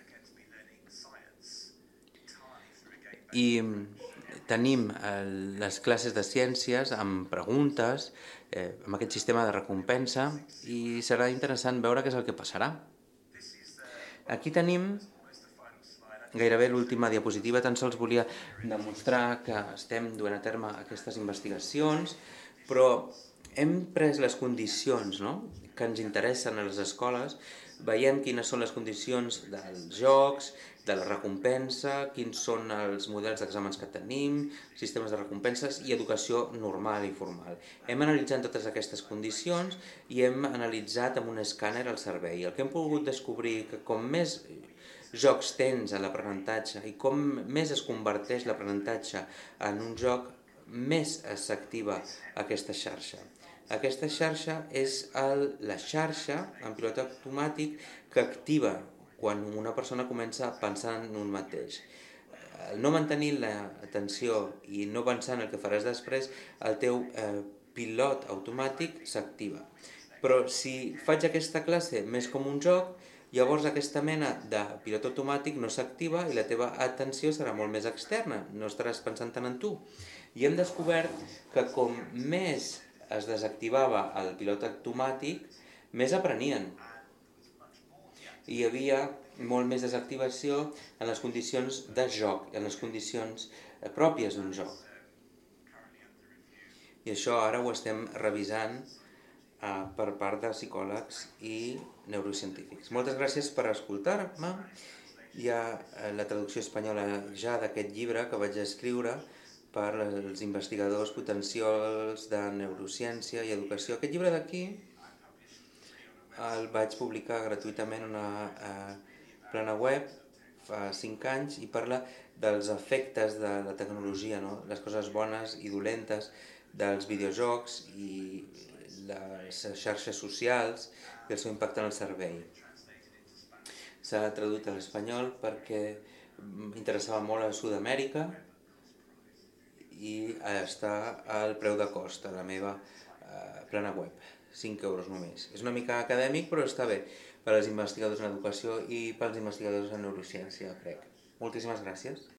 D: i tenim les classes de ciències amb preguntes, amb aquest sistema de recompensa i serà interessant veure què és el que passarà. Aquí tenim gairebé l'última diapositiva, tan sols volia demostrar que estem duent a terme aquestes investigacions, però hem pres les condicions, no?, que ens interessen a les escoles, veiem quines són les condicions dels jocs, de la recompensa, quins són els models d'exàmens que tenim, sistemes de recompenses i educació normal i formal. Hem analitzat totes aquestes condicions i hem analitzat amb un escàner el cervell. El que hem pogut descobrir que com més jocs tens a l'aprenentatge i com més es converteix l'aprenentatge en un joc, més s'activa aquesta xarxa. Aquesta xarxa és la xarxa en pilot automàtic que activa quan una persona comença a pensar en un mateix. No mantenir l'atenció i no pensar en el que faràs després, el teu pilot automàtic s'activa. Però si faig aquesta classe més com un joc, llavors aquesta mena de pilot automàtic no s'activa i la teva atenció serà molt més externa, no estaràs pensant tant en tu. I hem descobert que com més es desactivava el pilot automàtic, més aprenien. Hi havia molt més desactivació en les condicions de joc, en les condicions pròpies d'un joc. I això ara ho estem revisant per part de psicòlegs i neurocientífics. Moltes gràcies per escoltar-me. Hi ha la traducció espanyola ja d'aquest llibre que vaig escriure per als investigadors potencials de neurociència i educació. Aquest llibre d'aquí el vaig publicar gratuïtament en una plana web fa 5 anys i parla dels efectes de la tecnologia, no? Les coses bones i dolentes dels videojocs i les xarxes socials i el seu impacte en el cervell. S'ha traduït a l'espanyol perquè m'interessava molt a Sud-amèrica i està al preu de cost a la meva plana web. 5 euros només. És una mica acadèmic, però està bé per als investigadors en educació i pels investigadors en neurociència, crec. Moltíssimes gràcies.